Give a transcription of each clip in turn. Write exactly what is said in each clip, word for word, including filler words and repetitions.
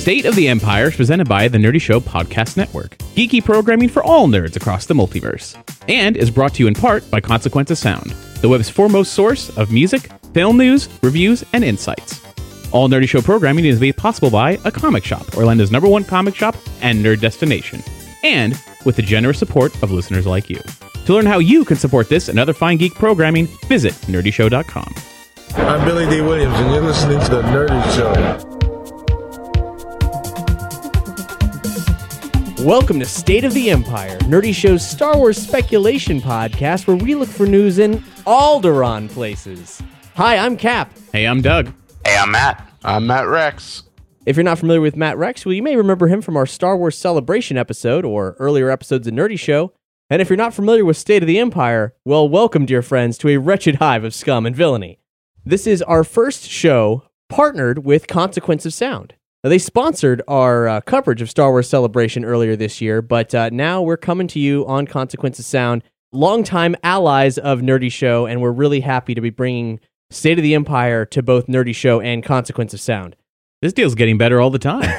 State of the Empire is presented by the Nerdy Show Podcast Network, geeky programming for all nerds across the multiverse, and is brought to you in part by Consequence of Sound, the web's foremost source of music, film news, reviews, and insights. All Nerdy Show programming is made possible by A Comic Shop, Orlando's number one comic shop and nerd destination, and with the generous support of listeners like you. To learn how you can support this and other fine geek programming, visit nerdy show dot com. I'm Billy D. Williams, and you're listening to The Nerdy Show. Welcome to State of the Empire, Nerdy Show's Star Wars speculation podcast where we look for news in Alderaan places. Hi, I'm Cap. Hey, I'm Doug. Hey, I'm Matt. I'm Matt Rex. If you're not familiar with Matt Rex, well, you may remember him from our Star Wars Celebration episode or earlier episodes of Nerdy Show. And if you're not familiar with State of the Empire, well, welcome, dear friends, to a wretched hive of scum and villainy. This is our first show partnered with Consequence of Sound. Now, they sponsored our uh, coverage of Star Wars Celebration earlier this year, but uh, now we're coming to you on Consequence of Sound, longtime allies of Nerdy Show, and we're really happy to be bringing State of the Empire to both Nerdy Show and Consequence of Sound. This deal's getting better all the time.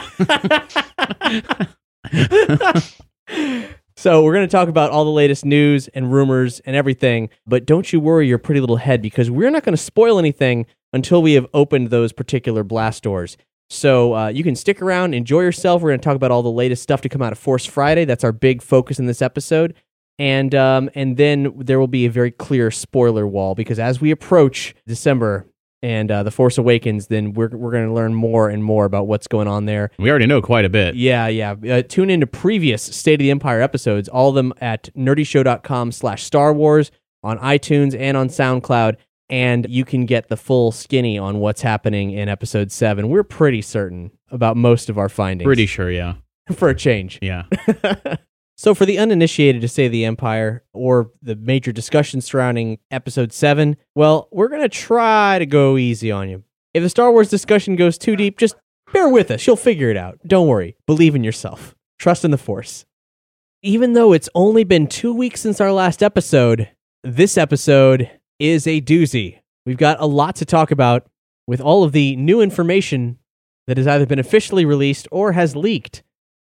So we're going to talk about all the latest news and rumors and everything, but don't you worry your pretty little head, because we're not going to spoil anything until we have opened those particular blast doors. So uh, you can stick around, enjoy yourself. We're going to talk about all the latest stuff to come out of Force Friday. That's our big focus in this episode. And um, and then there will be a very clear spoiler wall, because as we approach December and uh, The Force Awakens, then we're we're going to learn more and more about what's going on there. We already know quite a bit. Yeah, yeah. Uh, tune into previous State of the Empire episodes, all of them at nerdyshow.com slash Star Wars, on iTunes and on SoundCloud, and you can get the full skinny on what's happening in Episode seven. We're pretty certain about most of our findings. Pretty sure, yeah. For a change. Yeah. So for the uninitiated to State of the Empire, or the major discussion surrounding Episode seven, well, we're going to try to go easy on you. If the Star Wars discussion goes too deep, just bear with us. You'll figure it out. Don't worry. Believe in yourself. Trust in the Force. Even though it's only been two weeks since our last episode, this episode is a doozy. We've got a lot to talk about with all of the new information that has either been officially released or has leaked,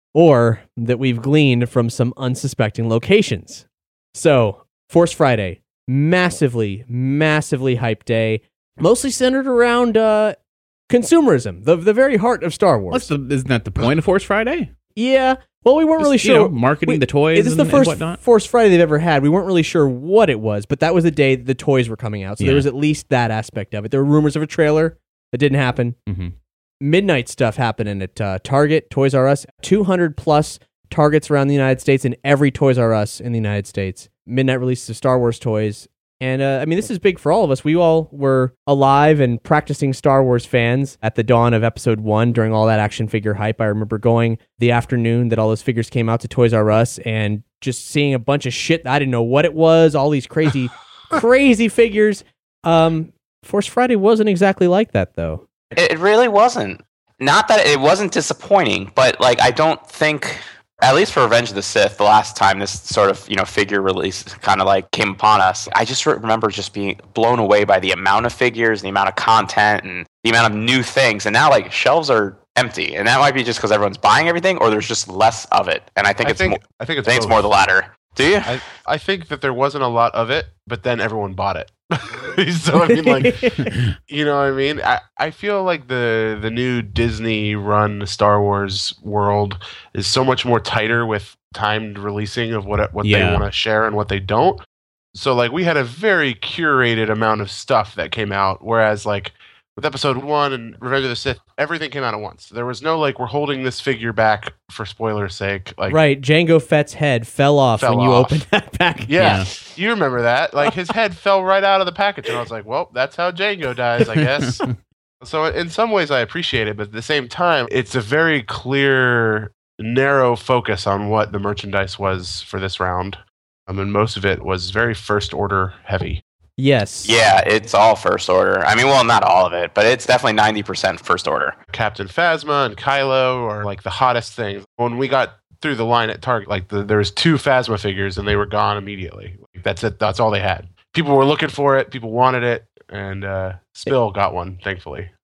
or that we've gleaned from some unsuspecting locations. So, Force Friday, massively, massively hyped day, mostly centered around uh, consumerism, the the very heart of Star Wars. What's the, isn't that the point of Force Friday? Yeah, well, we weren't Just, really sure. You know, marketing we, the toys This is the and, first and whatnot. Force Friday they've ever had. We weren't really sure what it was, but that was the day that the toys were coming out, so Yeah. there was at least that aspect of it. There were rumors of a trailer that didn't happen. Mm-hmm. Midnight stuff happening at uh, Target, Toys R Us, two hundred plus Targets around the United States, and every Toys R Us in the United States. Midnight releases of Star Wars toys. And, uh, I mean, this is big for all of us. We all were alive and practicing Star Wars fans at the dawn of Episode one during all that action figure hype. I remember going the afternoon that all those figures came out to Toys R Us and just seeing a bunch of shit. I didn't know what it was, all these crazy, crazy figures. Um, Force Friday wasn't exactly like that, though. It really wasn't. Not that it wasn't disappointing, but like I don't think, at least for Revenge of the Sith, the last time this sort of, you know, figure release kind of like came upon us, I just remember just being blown away by the amount of figures, the amount of content, and the amount of new things. And now like shelves are empty, and that might be just because everyone's buying everything, or there's just less of it. And I think I it's think, more, I think it's, I think it's both. more the latter. Do you? I, I think that there wasn't a lot of it, but then everyone bought it. So I mean, like, you know what I mean? I, I feel like the the new Disney run Star Wars world is so much more tighter with timed releasing of what what Yeah. they want to share and what they don't. So like we had a very curated amount of stuff that came out, whereas like with Episode one and Revenge of the Sith, everything came out at once. There was no like we're holding this figure back for spoiler's sake. Like Right, Jango Fett's head fell off Fell when you off. opened that package. Yeah, Yeah. you remember that. Like, his head fell right out of the package, and I was like, well, that's how Django dies, I guess. So in some ways, I appreciate it, but at the same time, it's a very clear, narrow focus on what the merchandise was for this round. I mean, most of it was very first order heavy. Yes. Yeah, it's all first order. I mean, well, not all of it, but it's definitely ninety percent first order. Captain Phasma and Kylo are like the hottest things. When we got through the line at Target, like the, there was two Phasma figures and they were gone immediately. Like, that's it. That's all they had. People were looking for it. People wanted it, and uh, Spill got one, thankfully.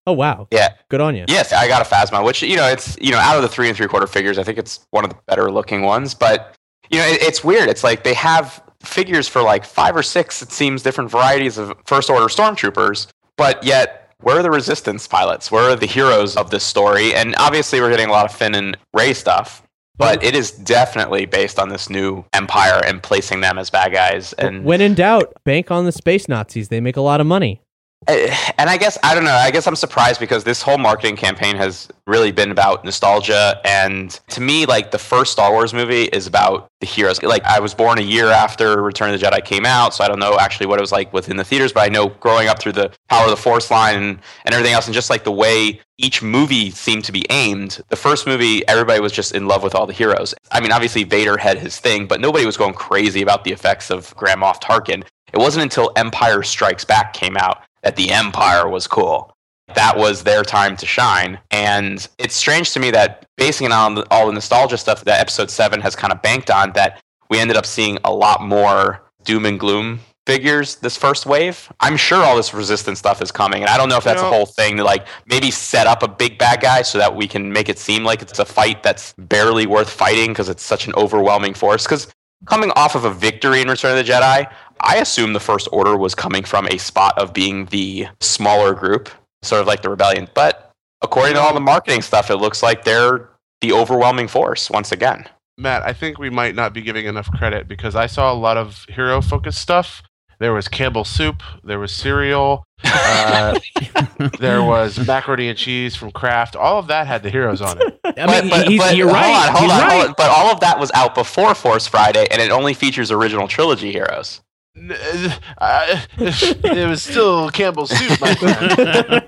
Oh, wow. Yeah. Good on you. Yes, I got a Phasma, which, you know, it's, you know, out of the three and three quarter figures, I think it's one of the better looking ones. But, you know, it, it's weird. It's like they have figures for like five or six, it seems, different varieties of First Order Stormtroopers, but yet, where are the Resistance pilots? Where are the heroes of this story? And obviously, we're getting a lot of Finn and Rey stuff, but it is definitely based on this new Empire and placing them as bad guys. And when in doubt, bank on the space Nazis. They make a lot of money. And I guess, I don't know, I guess I'm surprised because this whole marketing campaign has really been about nostalgia. And to me, like, the first Star Wars movie is about the heroes. Like, I was born a year after Return of the Jedi came out, so I don't know actually what it was like within the theaters, but I know growing up through the Power of the Force line and, and everything else, and just like the way each movie seemed to be aimed. The first movie, everybody was just in love with all the heroes. I mean, obviously Vader had his thing, but nobody was going crazy about the effects of Grand Moff Tarkin. It wasn't until Empire Strikes Back came out that the Empire was cool. That was their time to shine. And it's strange to me that basing it on all the nostalgia stuff that Episode seven has kind of banked on, that we ended up seeing a lot more doom and gloom figures this first wave. I'm sure all this Resistance stuff is coming, and I don't know if that's You know, a whole thing to like maybe set up a big bad guy so that we can make it seem like it's a fight that's barely worth fighting because it's such an overwhelming force. Because coming off of a victory in Return of the Jedi, I assume the First Order was coming from a spot of being the smaller group, sort of like the Rebellion. But according to all the marketing stuff, it looks like they're the overwhelming force once again. Matt, I think we might not be giving enough credit because I saw a lot of hero-focused stuff. There was Campbell soup. There was cereal. Uh, there was macaroni and cheese from Kraft. All of that had the heroes on it. I mean, but, but, he's, but you're hold right. on, hold he's on, right. hold on. But all of that was out before Force Friday, and it only features original trilogy heroes. N- uh, it was still Campbell soup, my friend.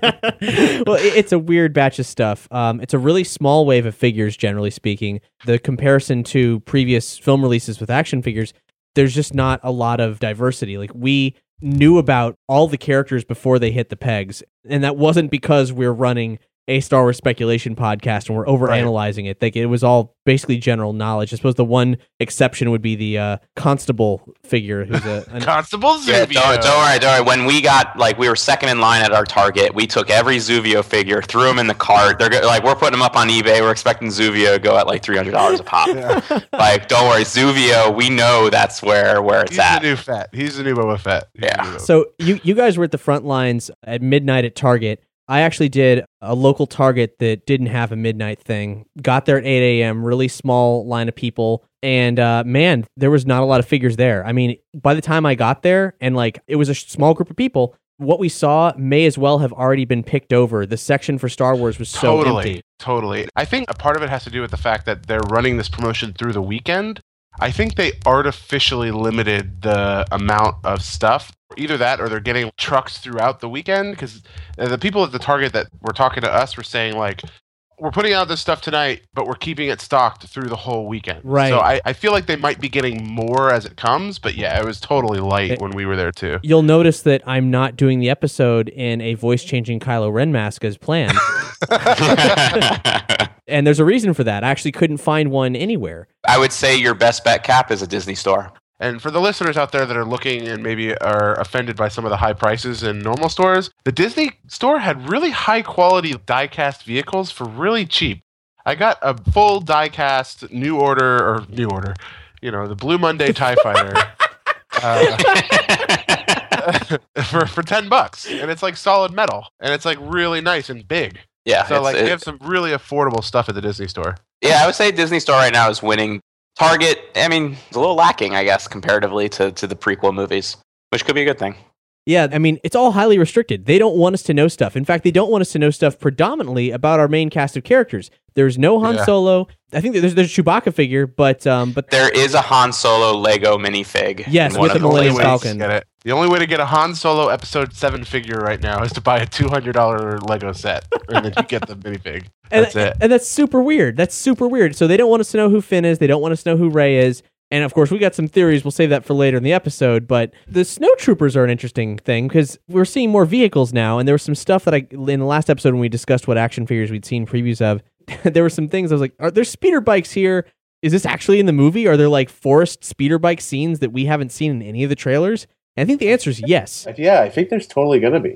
Well, it- it's a weird batch of stuff. Um, it's a really small wave of figures, generally speaking. The comparison to previous film releases with action figures, there's just not a lot of diversity. Like, we knew about all the characters before they hit the pegs, and that wasn't because we're running a Star Wars speculation podcast and we're overanalyzing it. Like, it was all basically general knowledge. I suppose the one exception would be the uh, Constable figure, who's a an, Constable Yeah, Zuvio. don't, don't worry, don't worry. When we got, like, we were second in line at our Target, we took every Zuvio figure, threw them in the cart. They're go- like, we're putting them up on eBay. We're expecting Zuvio to go at like three hundred dollars a pop. Like, don't worry, Zuvio, we know that's where, where it's He's at. the new Fett. He's the new Boba Fett. He's Yeah. the new Boba So you you guys were at the front lines at midnight at Target. I actually did a local Target that didn't have a midnight thing. Got there at eight a.m., really small line of people. And uh, man, there was not a lot of figures there. I mean, by the time I got there, and like it was a small group of people, what we saw may as well have already been picked over. The section for Star Wars was so totally, empty. Totally. I think a part of it has to do with the fact that they're running this promotion through the weekend. I think they artificially limited the amount of stuff. Either that or they're getting trucks throughout the weekend, because the people at the Target that were talking to us were saying, like, we're putting out this stuff tonight, but we're keeping it stocked through the whole weekend. Right. So I, I feel like they might be getting more as it comes, but yeah, it was totally light It- when we were there too. You'll notice that I'm not doing the episode in a voice-changing Kylo Ren mask as planned. And there's a reason for that. I actually couldn't find one anywhere. I would say your best bet, Cap, is a Disney store. And for the listeners out there that are looking and maybe are offended by some of the high prices in normal stores, the Disney store had really high quality die-cast vehicles for really cheap. I got a full die-cast New Order, or New Order, you know, the Blue Monday TIE Fighter uh, for, for ten bucks. And it's like solid metal. And it's like really nice and big. Yeah, So it's- like it- they have some really affordable stuff at the Disney store. yeah, I would say Disney store right now is winning. Target, I mean, it's a little lacking, I guess, comparatively to, to the prequel movies, which could be a good thing. Yeah, I mean, it's all highly restricted. They don't want us to know stuff. In fact, they don't want us to know stuff predominantly about our main cast of characters. There's no Han Yeah. Solo. I think that there's there's a Chewbacca figure, but um, but There is a Han Solo Lego minifig. Yes, in one with of the Millennium Only way to Falcon. get it. The only way to get a Han Solo Episode seven figure right now is to buy a two hundred dollars Lego set, and then you get the minifig. and, That's it. and that's super weird. That's super weird. So they don't want us to know who Finn is. They don't want us to know who Rey is. And of course, we got some theories. We'll save that for later in the episode. But the snowtroopers are an interesting thing because we're seeing more vehicles now. And there was some stuff that I, in the last episode when we discussed what action figures we'd seen previews of, there were some things I was like, are there speeder bikes here? Is this actually in the movie? Are there like forest speeder bike scenes that we haven't seen in any of the trailers? And I think the answer is yes. Yeah, I think there's totally going to be.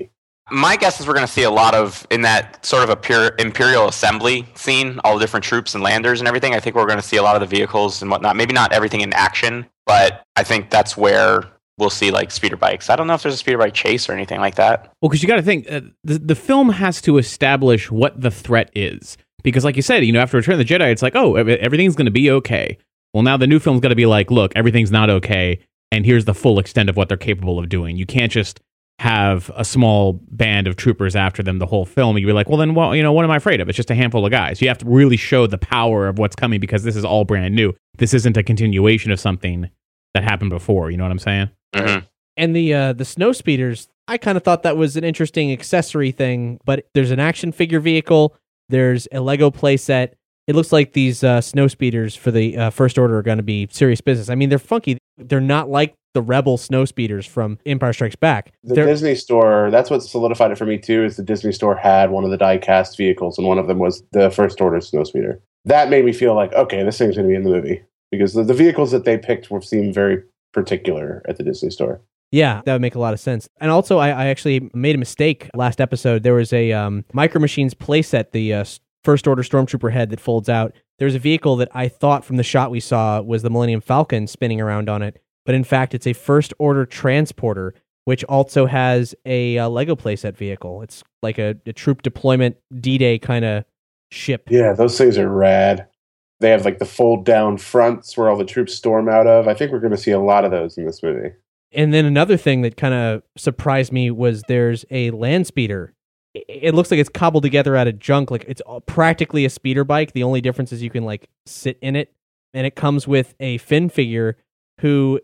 My guess is we're going to see a lot of, in that sort of a pure Imperial assembly scene, all the different troops and landers and everything. I think we're going to see a lot of the vehicles and whatnot. Maybe not everything in action, but I think that's where we'll see like speeder bikes. I don't know if there's a speeder bike chase or anything like that. Well, because you got to think, uh, the, the film has to establish what the threat is. Because like you said, you know, after Return of the Jedi, it's like, oh, everything's going to be okay. Well, now the new film's got to be like, look, everything's not okay, and here's the full extent of what they're capable of doing. You can't just have a small band of troopers after them the whole film. You'd be like, well, then, well, you know, what am I afraid of? It's just a handful of guys. You have to really show the power of what's coming because this is all brand new. This isn't a continuation of something that happened before. You know what I'm saying? Mm-hmm. And the uh, the snow speeders, I kind of thought that was an interesting accessory thing, but there's an action figure vehicle, there's a Lego playset. It looks like these uh, snow speeders for the uh, First Order are going to be serious business. I mean, they're funky. They're not like the Rebel snow speeders from Empire Strikes Back. The They're- Disney Store, that's what solidified it for me too, is the Disney Store had one of the die-cast vehicles, and one of them was the First Order snowspeeder. That made me feel like, okay, this thing's going to be in the movie. Because the, the vehicles that they picked were seemed very particular at the Disney Store. Yeah, that would make a lot of sense. And also, I, I actually made a mistake last episode. There was a um, Micro Machines playset, the uh, First Order Stormtrooper head that folds out. There's a vehicle that I thought from the shot we saw was the Millennium Falcon spinning around on it. But in fact, it's a First Order transporter, which also has a uh, Lego playset vehicle. It's like a, a troop deployment D-Day kind of ship. Yeah, those things are rad. They have like the fold-down fronts where all the troops storm out of. I think we're going to see a lot of those in this movie. And then another thing that kind of surprised me was there's a land speeder. It looks like it's cobbled together out of junk. Like it's practically a speeder bike. The only difference is you can like sit in it, and it comes with a Finn figure who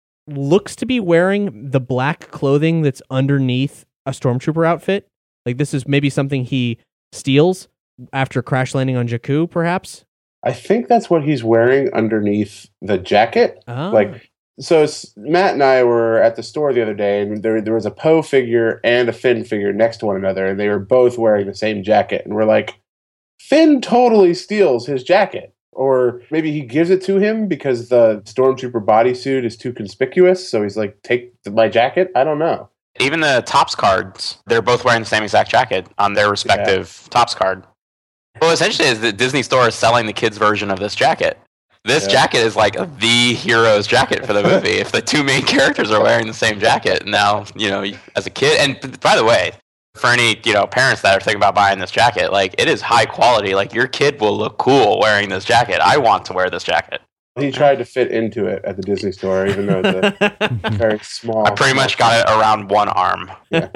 looks to be wearing the black clothing that's underneath a stormtrooper outfit. Like this is maybe something he steals after crash landing on Jakku, perhaps. I think that's what he's wearing underneath the jacket. Oh. Like, so it's, Matt and I were at the store the other day, and there there was a Poe figure and a Finn figure next to one another, and they were both wearing the same jacket. And we're like, Finn totally steals his jacket. Or maybe he gives it to him because the Stormtrooper bodysuit is too conspicuous, so he's like, take my jacket? I don't know. Even the Topps cards, they're both wearing the same exact jacket on their respective yeah. Topps card. Well, essentially, is the Disney Store is selling the kids' version of this jacket. This yeah. jacket is like the hero's jacket for the movie. If the two main characters are wearing the same jacket, now, you know, as a kid, and by the way, for any, you know, parents that are thinking about buying this jacket, like, it is high quality. Like, your kid will look cool wearing this jacket. I want to wear this jacket. He tried to fit into it at the Disney Store, even though it's a very small. I pretty much got it around one arm. Yeah.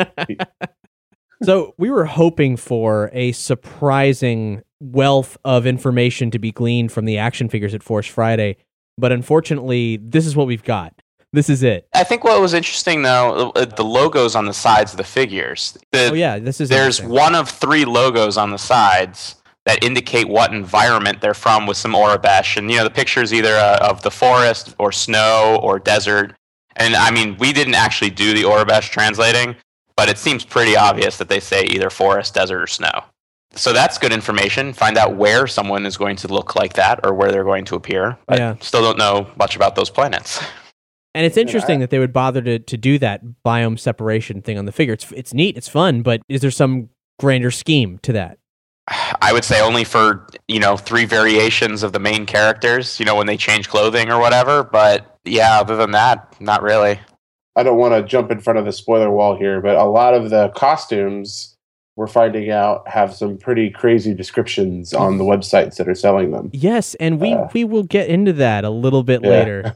So we were hoping for a surprising wealth of information to be gleaned from the action figures at Force Friday, but unfortunately, this is what we've got. This is it. I think what was interesting, though, the logos on the sides of the figures. The, oh, yeah, this is There's one of three logos on the sides that indicate what environment they're from with some Aurebesh. And, you know, the picture's either uh, of the forest or snow or desert. And, I mean, we didn't actually do the Aurebesh translating, but it seems pretty obvious that they say either forest, desert, or snow. So that's good information. Find out where someone is going to look like that or where they're going to appear. I yeah. still don't know much about those planets. And it's interesting that they would bother to, to do that biome separation thing on the figure. It's it's neat, it's fun, but is there some grander scheme to that? I would say only for, you know, three variations of the main characters, you know, when they change clothing or whatever. But yeah, other than that, not really. I don't want to jump in front of the spoiler wall here, but a lot of the costumes we're finding out have some pretty crazy descriptions on the websites that are selling them. Yes, and we, uh, we will get into that a little bit yeah. later.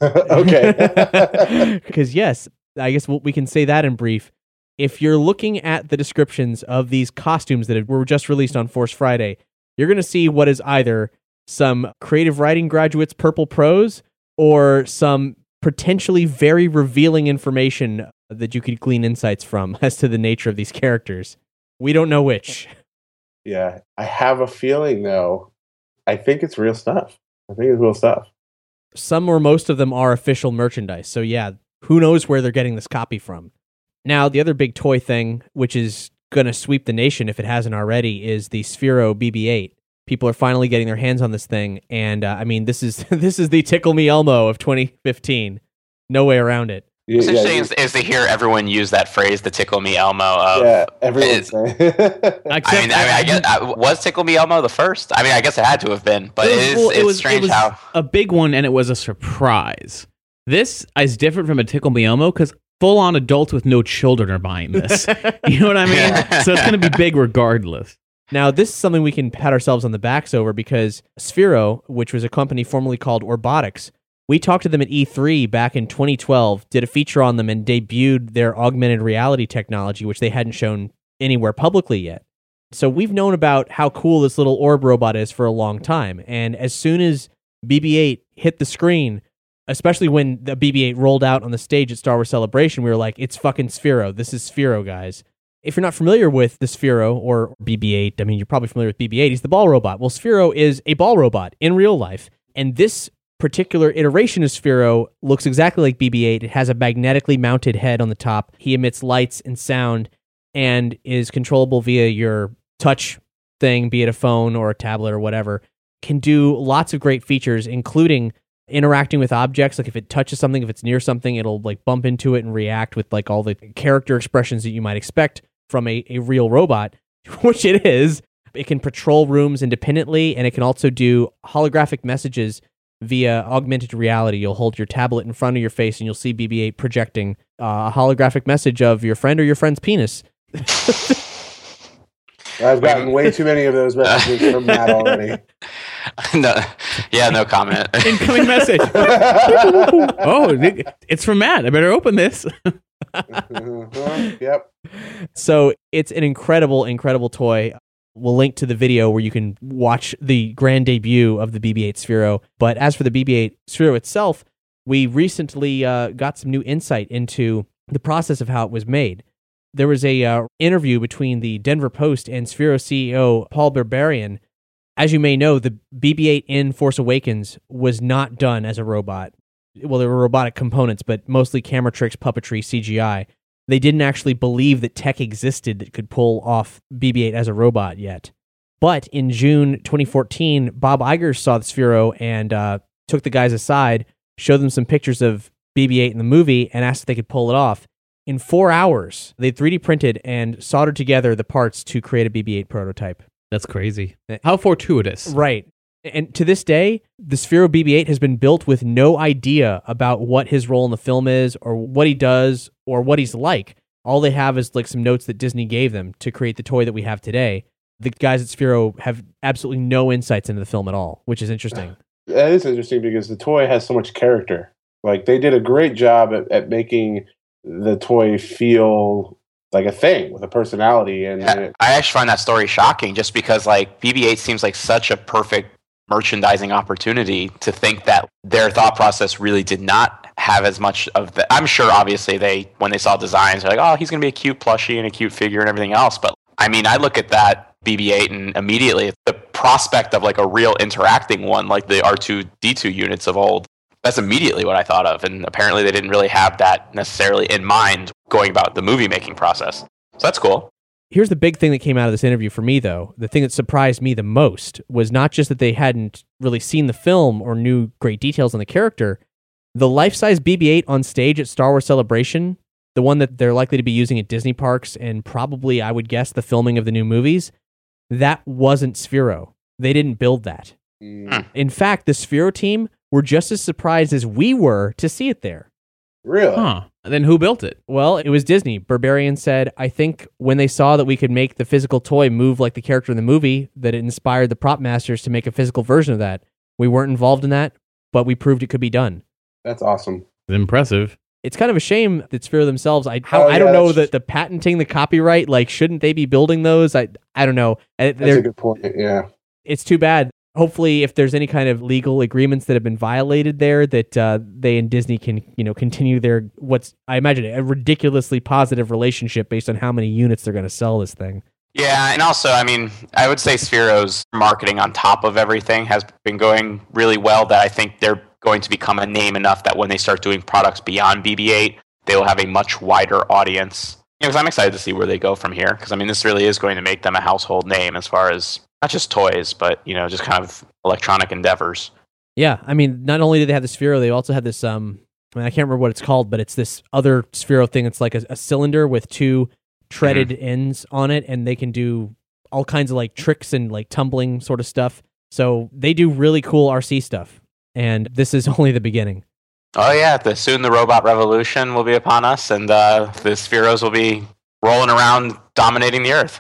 Okay. Because yes, I guess we can say that in brief. If you're looking at the descriptions of these costumes that were just released on Force Friday, you're going to see what is either some creative writing graduates' purple prose or some potentially very revealing information that you could glean insights from as to the nature of these characters. We don't know which. Yeah, I have a feeling, though. I think it's real stuff. I think it's real stuff. Some or most of them are official merchandise. So yeah, who knows where they're getting this copy from. Now, the other big toy thing, which is going to sweep the nation if it hasn't already, is the Sphero B B eight. People are finally getting their hands on this thing. And uh, I mean, this is this is the Tickle Me Elmo of twenty fifteen. No way around it. Yeah, What's yeah, interesting you- is, is to hear everyone use that phrase, the tickle me Elmo. Of, yeah, everyone's it- saying. I mean, I mean, I guess I, was Tickle Me Elmo the first? I mean, I guess it had to have been, but it, was- is well, it's was- strange was how. a big one, and it was a surprise. This is different from a Tickle Me Elmo because full-on adults with no children are buying this. You know what I mean? So it's going to be big regardless. Now, this is something we can pat ourselves on the backs over because Sphero, which was a company formerly called Orbotics, we talked to them at E three back in twenty twelve, did a feature on them, and debuted their augmented reality technology, which they hadn't shown anywhere publicly yet. So we've known about how cool this little orb robot is for a long time. And as soon as B B eight hit the screen, especially when the B B eight rolled out on the stage at Star Wars Celebration, we were like, it's fucking Sphero. This is Sphero, guys. If you're not familiar with the Sphero or B B eight, I mean, you're probably familiar with B B eight. He's the ball robot. Well, Sphero is a ball robot in real life. And this particular iteration of Sphero looks exactly like B B eight. It has a magnetically mounted head on the top. He emits lights and sound and is controllable via your touch thing, be it a phone or a tablet or whatever. Can do lots of great features, including interacting with objects. Like if it touches something, if it's near something, it'll like bump into it and react with like all the character expressions that you might expect from a, a real robot, which it is. It can patrol rooms independently, and it can also do holographic messages via augmented reality. You'll hold your tablet in front of your face, and you'll see B B eight projecting uh, a holographic message of your friend or your friend's penis. I've gotten way too many of those messages from Matt already. no, yeah, no comment. Incoming message. Oh, it- it's from Matt. I better open this. Uh-huh, yep. So it's an incredible, incredible toy. We'll link to the video where you can watch the grand debut of the B B eight Sphero. But as for the B B eight Sphero itself, we recently uh, got some new insight into the process of how it was made. There was a uh, interview between the Denver Post and Sphero C E O Paul Berberian. As you may know, the B B eight in Force Awakens was not done as a robot. Well, there were robotic components, but mostly camera tricks, puppetry, C G I. They didn't actually believe that tech existed that could pull off B B eight as a robot yet. But in June twenty fourteen, Bob Iger saw the Sphero and uh, took the guys aside, showed them some pictures of B B eight in the movie, and asked if they could pull it off. In four hours, they three D printed and soldered together the parts to create a B B eight prototype. That's crazy. How fortuitous. Right. And to this day, the Sphero B B eight has been built with no idea about what his role in the film is or what he does or what he's like. All they have is like some notes that Disney gave them to create the toy that we have today. The guys at Sphero have absolutely no insights into the film at all, which is interesting. That is interesting because the toy has so much character. Like they did a great job at, at making the toy feel like a thing with a personality. And, and I, it, I actually find that story shocking just because like B B eight seems like such a perfect merchandising opportunity to think that their thought process really did not have as much of the I'm sure obviously they when they saw designs they're like, oh, he's gonna be a cute plushie and a cute figure and everything else. But I mean I look at that B B eight and immediately the prospect of like a real interacting one like the R two D two units of old, that's immediately what I thought of. And apparently they didn't really have that necessarily in mind going about the movie making process. So that's cool. Here's the big thing that came out of this interview for me, though. The thing that surprised me the most was not just that they hadn't really seen the film or knew great details on the character. The life-size B B eight on stage at Star Wars Celebration, the one that they're likely to be using at Disney parks and probably, I would guess, the filming of the new movies, that wasn't Sphero. They didn't build that. mm, In fact, the Sphero team were just as surprised as we were to see it there. really? Huh. And then who built it? Well, it was Disney. Berberian said, I think when they saw that we could make the physical toy move like the character in the movie, that it inspired the prop masters to make a physical version of that. We weren't involved in that, but we proved it could be done. That's awesome. Impressive. It's kind of a shame that Sphero themselves, I, Oh, I don't yeah, know that's- that the patenting the copyright, like, shouldn't they be building those? I I don't know. Uh, That's they're- a good point. Yeah. It's too bad. Hopefully, if there's any kind of legal agreements that have been violated there, that uh, they and Disney can, you know, continue their what's I imagine a ridiculously positive relationship based on how many units they're going to sell this thing. Yeah, and also, I mean, I would say Sphero's marketing on top of everything has been going really well that I think they're going to become a name enough that when they start doing products beyond B B eight, they will have a much wider audience. You know, because I'm excited to see where they go from here, because, I mean, this really is going to make them a household name as far as not just toys, but, you know, just kind of electronic endeavors. Yeah, I mean, not only did they have the Sphero, they also had this um I mean, I can't remember what it's called, but it's this other Sphero thing. It's like a, a cylinder with two treaded mm-hmm. ends on it, and they can do all kinds of like tricks and like tumbling sort of stuff. So they do really cool R C stuff, and this is only the beginning. Oh yeah, the, soon the robot revolution will be upon us, and uh, the Spheros will be rolling around dominating the Earth.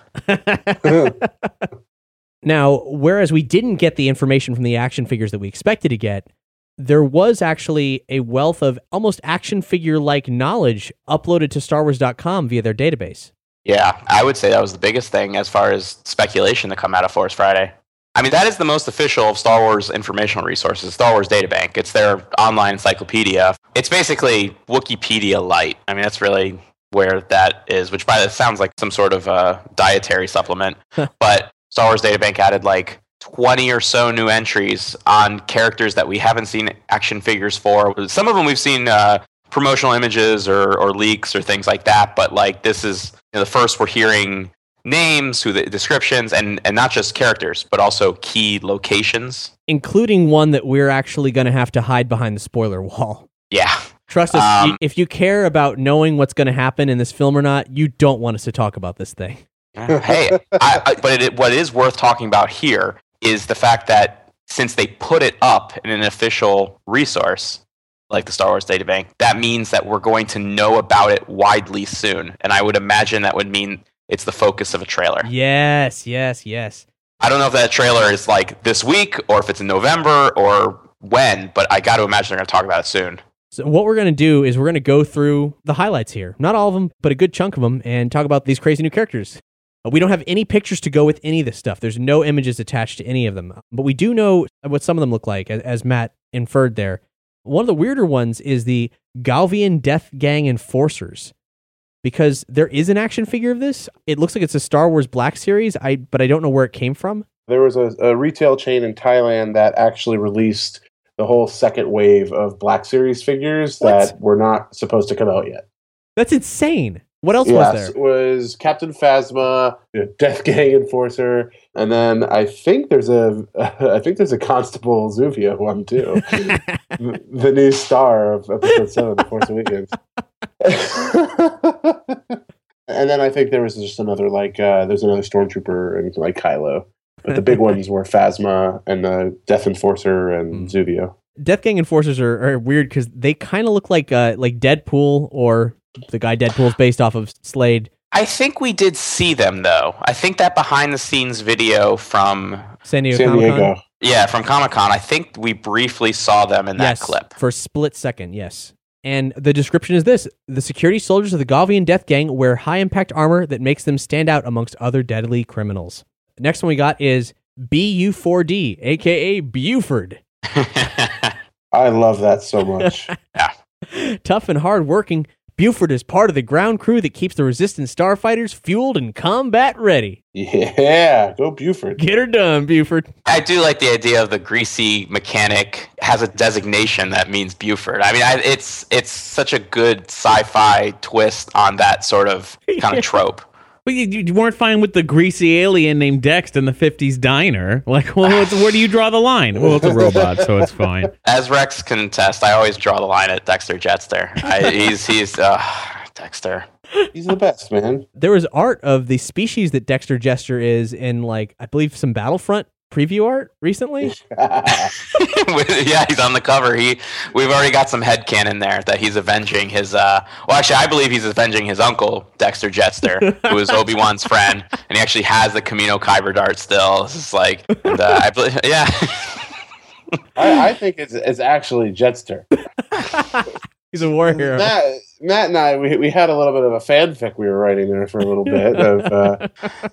Now, whereas we didn't get the information from the action figures that we expected to get, there was actually a wealth of almost action figure-like knowledge uploaded to Star Wars dot com via their database. Yeah, I would say that was the biggest thing as far as speculation to come out of Force Friday. I mean, that is the most official of Star Wars informational resources, Star Wars Databank. It's their online encyclopedia. It's basically Wikipedia Lite. I mean, that's really where that is, which by the sounds like some sort of uh, dietary supplement. But Star Wars Databank added like twenty or so new entries on characters that we haven't seen action figures for. Some of them we've seen uh, promotional images or, or leaks or things like that, but like this is you know, the first we're hearing names, who the descriptions, and, and not just characters, but also key locations. Including one that we're actually going to have to hide behind the spoiler wall. Yeah. Trust us, um, if you care about knowing what's going to happen in this film or not, you don't want us to talk about this thing. Hey, I, I, but it, what is worth talking about here is the fact that since they put it up in an official resource, like the Star Wars Databank, that means that we're going to know about it widely soon. And I would imagine that would mean it's the focus of a trailer. Yes, yes, yes. I don't know if that trailer is like this week or if it's in November or when, but I got to imagine they're going to talk about it soon. So what we're going to do is we're going to go through the highlights here. Not all of them, but a good chunk of them, and talk about these crazy new characters. We don't have any pictures to go with any of this stuff. There's no images attached to any of them. But we do know what some of them look like, as Matt inferred there. One of the weirder ones is the Galvian Death Gang Enforcers, because there is an action figure of this. It looks like it's a Star Wars Black Series, I but I don't know where it came from. There was a, a retail chain in Thailand that actually released the whole second wave of Black Series figures What? that were not supposed to come out yet. That's insane. What else yes, was there? It was Captain Phasma, the Death Gang Enforcer, and then I think there's a I think there's a Constable Zuvia one too. the, the new star of Episode Seven, The Force Awakens. And then I think there was just another like uh, there's another Stormtrooper and like Kylo, but the big ones were Phasma and the Death Enforcer and mm. Zuvio. Death Gang Enforcers are, are weird because they kind of look like uh, like Deadpool or the guy Deadpool's based off of, Slade. I think we did see them, though. I think that behind-the-scenes video from San Diego San Comic-Con? Diego. Yeah, from Comic-Con, I think we briefly saw them in that yes, clip. For a split second, yes. And the description is this: the security soldiers of the Galvian Death Gang wear high-impact armor that makes them stand out amongst other deadly criminals. The next one we got is B U four D, a k a. Buford. I love that so much. Yeah. Tough and hard-working, Buford is part of the ground crew that keeps the Resistance starfighters fueled and combat ready. Yeah, go Buford. Get her done, Buford. I do like the idea of the greasy mechanic has a designation that means Buford. I mean, I, it's it's such a good sci-fi twist on that sort of kind of trope. But you, you weren't fine with the greasy alien named Dex in the fifties diner. Like, well, what's, where do you draw the line? Well, it's a robot, so it's fine. As Rex can attest, I always draw the line at Dexter Jetster. I, he's he's uh, Dexter. He's the best, man. There was art of the species that Dexter Jester is in, like, I believe some Battlefront preview art recently. Yeah, he's on the cover. He, we've already got some headcanon there that he's avenging his. Uh, well, actually, I believe he's avenging his uncle Dexter Jetster, who is Obi-Wan's friend, and he actually has the Kamino Kyber dart still. This is like, and, uh, I believe, yeah. I, I think it's it's actually Jetster. He's a war hero. Matt, Matt and I, we we had a little bit of a fanfic we were writing there for a little bit of, uh,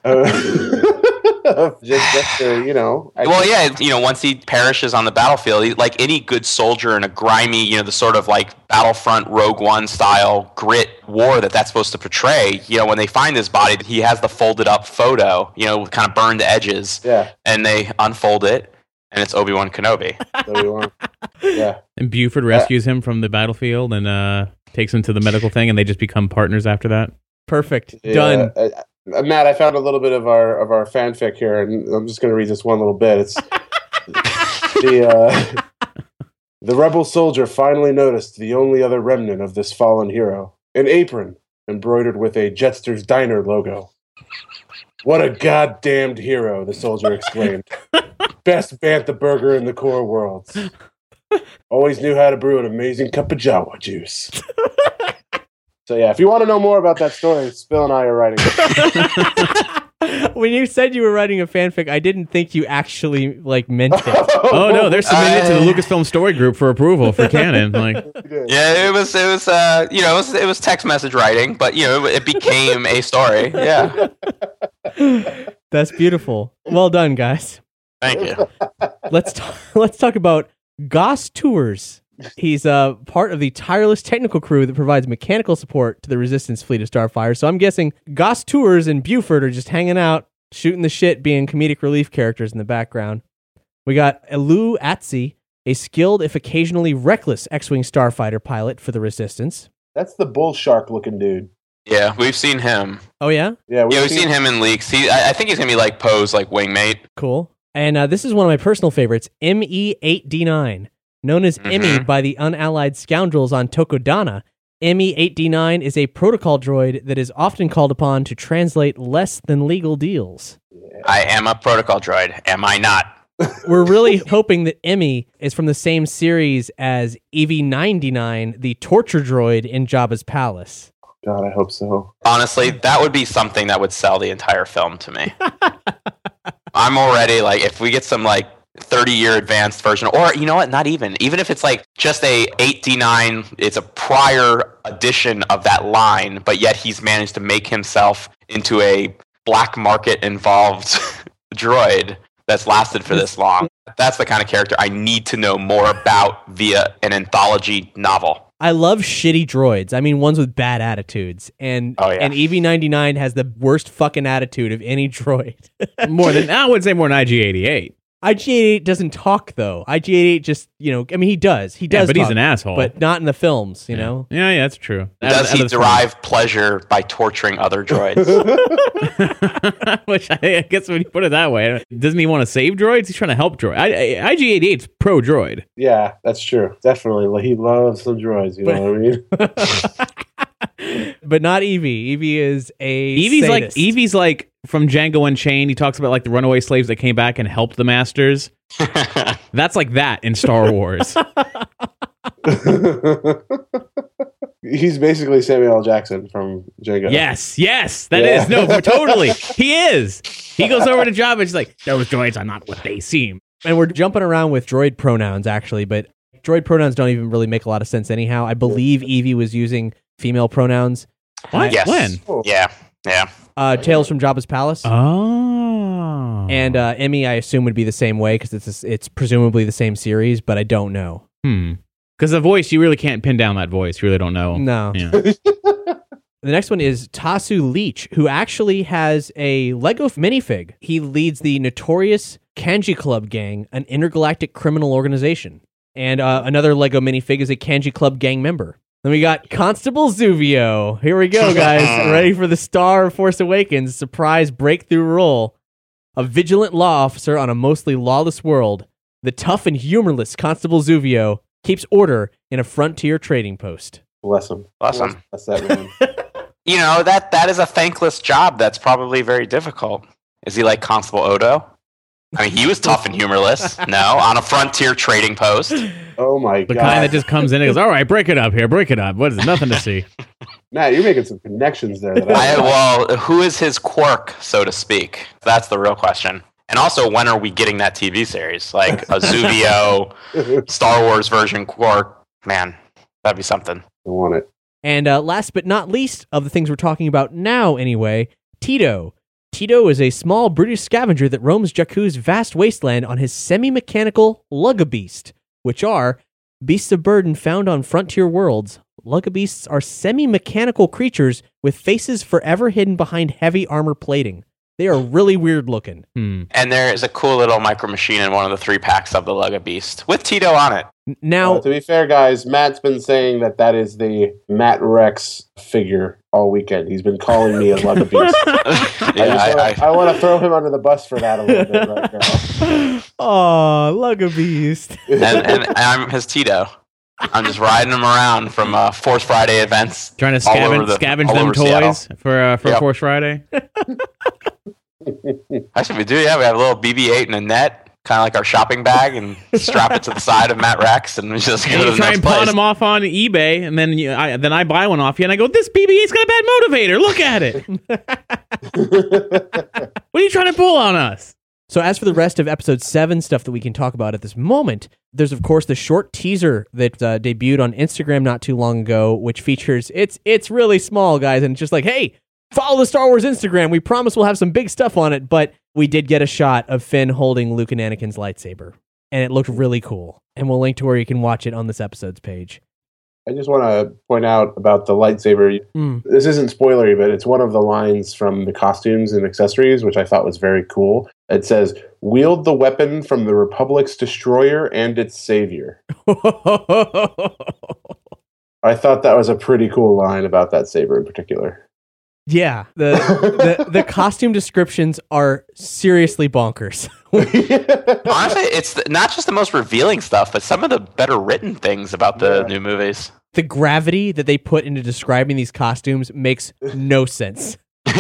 uh, of just, just uh, you know. I well, think, yeah, you know, once he perishes on the battlefield, he, like any good soldier in a grimy, you know, the sort of like Battlefront Rogue One style grit war that that's supposed to portray, you know, when they find his body, he has the folded up photo, you know, with kind of burned edges. Yeah. And they unfold it. And it's Obi-Wan Kenobi. Obi-Wan. Yeah. And Buford rescues him from the battlefield and uh, takes him to the medical thing, and they just become partners after that. Perfect. Yeah. Done. Uh, uh, Matt, I found a little bit of our of our fanfic here, and I'm just going to read this one little bit. It's the uh, The rebel soldier finally noticed the only other remnant of this fallen hero, an apron embroidered with a Jetster's Diner logo. What a goddamned hero, the soldier exclaimed. Best Bantha burger in the core worlds. Always knew how to brew an amazing cup of Jawa juice. So yeah, if you want to know more about that story, Spill and I are writing it. When you said you were writing a fanfic, I didn't think you actually like meant it. Oh no, they're submitting it to the Lucasfilm Story Group for approval for canon. Like, Yeah, it was it was uh you know it was, it was text message writing, but you know it became a story. Yeah, That's beautiful. Well done, guys. thank you. Let's talk, let's talk about Goss Tours. He's uh, part of the tireless technical crew that provides mechanical support to the Resistance fleet of Starfire. So I'm guessing Goss Tours and Buford are just hanging out, shooting the shit, being comedic relief characters in the background. We got Elu Atsi, a skilled, if occasionally reckless, X-Wing starfighter pilot for the Resistance. That's the bull shark looking dude. Yeah, we've seen him. Oh, yeah? Yeah, Yeah, we've seen him in leaks. He, I, I think he's gonna be like Poe's like wingmate. Cool. And uh, this is one of my personal favorites, M E eight D nine. Known as Mhm. Emmy by the unallied scoundrels on Tokodana, M E eight D nine is a protocol droid that is often called upon to translate less than legal deals. I am a protocol droid. Am I not? We're really hoping that Emmy is from the same series as E V ninety-nine, the torture droid in Jabba's palace. God, I hope so. Honestly, that would be something that would sell the entire film to me. I'm already like, if we get some like thirty year advanced version, or you know what, not even, even if it's like just a eight D nine, it's a prior edition of that line, but yet he's managed to make himself into a black market involved droid that's lasted for this long. That's the kind of character I need to know more about via an anthology novel. I love shitty droids. I mean, ones with bad attitudes. And Oh, yeah. and E V ninety-nine has the worst fucking attitude of any droid. more than I would say more than I G eighty-eight. I G eighty-eight doesn't talk, though. I G eighty-eight just, you know, I mean, he does. He does Yeah, but he's talk, an asshole. but not in the films, you know? Yeah, yeah, that's true. Does he derive pleasure by torturing other droids? Which I, I guess when you put it that way, doesn't he want to save droids? He's trying to help droid. I G eighty-eight's pro droid. Yeah, that's true. Definitely. Like, he loves some droids, you know what I mean? But not Evie. Evie is a Evie's like sadist. Evie's like from Django Unchained. He talks about like the runaway slaves that came back and helped the masters. That's like that in Star Wars. He's basically Samuel L. Jackson from Django. Yes, yes, that Yeah. is no, but totally. He is. He goes over to Jabba and he's like, "Those droids are not what they seem." And we're jumping around with droid pronouns, actually, but droid pronouns don't even really make a lot of sense anyhow. I believe Evie was using female pronouns. What? Yes. When? Oh. Yeah, yeah. Uh, Tales from Jabba's Palace. Oh, And uh, Emmy, I assume, would be the same way because it's it's presumably the same series, but I don't know. hmm. Because the voice, you really can't pin down that voice. You really don't know. No. Yeah. The next one is Tasu Leech, who actually has a Lego minifig. He leads the notorious Kanji Club gang, an intergalactic criminal organization. And uh, another Lego minifig is a Kanji Club gang member. Then we got Constable Zuvio. Here we go, guys. Ready for the Star of Force Awakens surprise breakthrough role. A vigilant law officer on a mostly lawless world, the tough and humorless Constable Zuvio keeps order in a frontier trading post. Bless him. Bless him. That's that man. You know, that that is a thankless job that's probably very difficult. Is he like Constable Odo? I mean, he was tough and humorless. No, on a frontier trading post. Oh my The god. kind that just comes in and goes, "All right, break it up here, break it up. What is it? Nothing to see." Matt, you're making some connections there. That I, I, well, who is his quirk, so to speak? That's the real question. And also, when are we getting that T V series? Like a Zuvio Star Wars version quirk? Man, that'd be something. I want it. And uh, last but not least of the things we're talking about now anyway, Tito. Tito is a small British scavenger that roams Jakku's vast wasteland on his semi-mechanical Lugabeast, which are beasts of burden found on frontier worlds. Lugabeasts are semi-mechanical creatures with faces forever hidden behind heavy armor plating. They are really weird looking. Hmm. And there is a cool little micro machine in one of the three packs of the Lego Beast with Tito on it. Now, Uh, to be fair, guys, Matt's been saying that that is the Matt Rex figure all weekend. He's been calling me a Lego Beast. Yeah, I, I, I, I want to throw him under the bus for that a little bit right now. oh, Lego Beast. and, and I'm his Tito. I'm just riding him around from uh, Force Friday events. Trying to all over scavenge, the- scavenge all them over Seattle. toys for uh, for Yep. Force Friday. That's what we do. Yeah, we have a little B B eight and a net, kind of like our shopping bag, and strap it to the side of Matt Rex, and we just go And to you the try next and pawn place. them off on eBay, and then you, I, then I buy one off you, and I go, "This B B eight's got a bad motivator. Look at it. What are you trying to pull on us?" So as for the rest of episode seven stuff that we can talk about at this moment, there's of course the short teaser that uh, debuted on Instagram not too long ago, which features, it's it's really small, guys, and it's just like, hey, follow the Star Wars Instagram. We promise we'll have some big stuff on it, but we did get a shot of Finn holding Luke and Anakin's lightsaber, and it looked really cool. And we'll link to where you can watch it on this episode's page. I just want to point out about the lightsaber. Mm. This isn't spoilery, but it's one of the lines from the costumes and accessories, which I thought was very cool. It says, "Wield the weapon from the Republic's destroyer and its savior." I thought that was a pretty cool line about that saber in particular. Yeah, the, the the costume descriptions are seriously bonkers. Honestly, it's the, not just the most revealing stuff, but some of the better written things about the Yeah. new movies. The gravity that they put into describing these costumes makes no sense.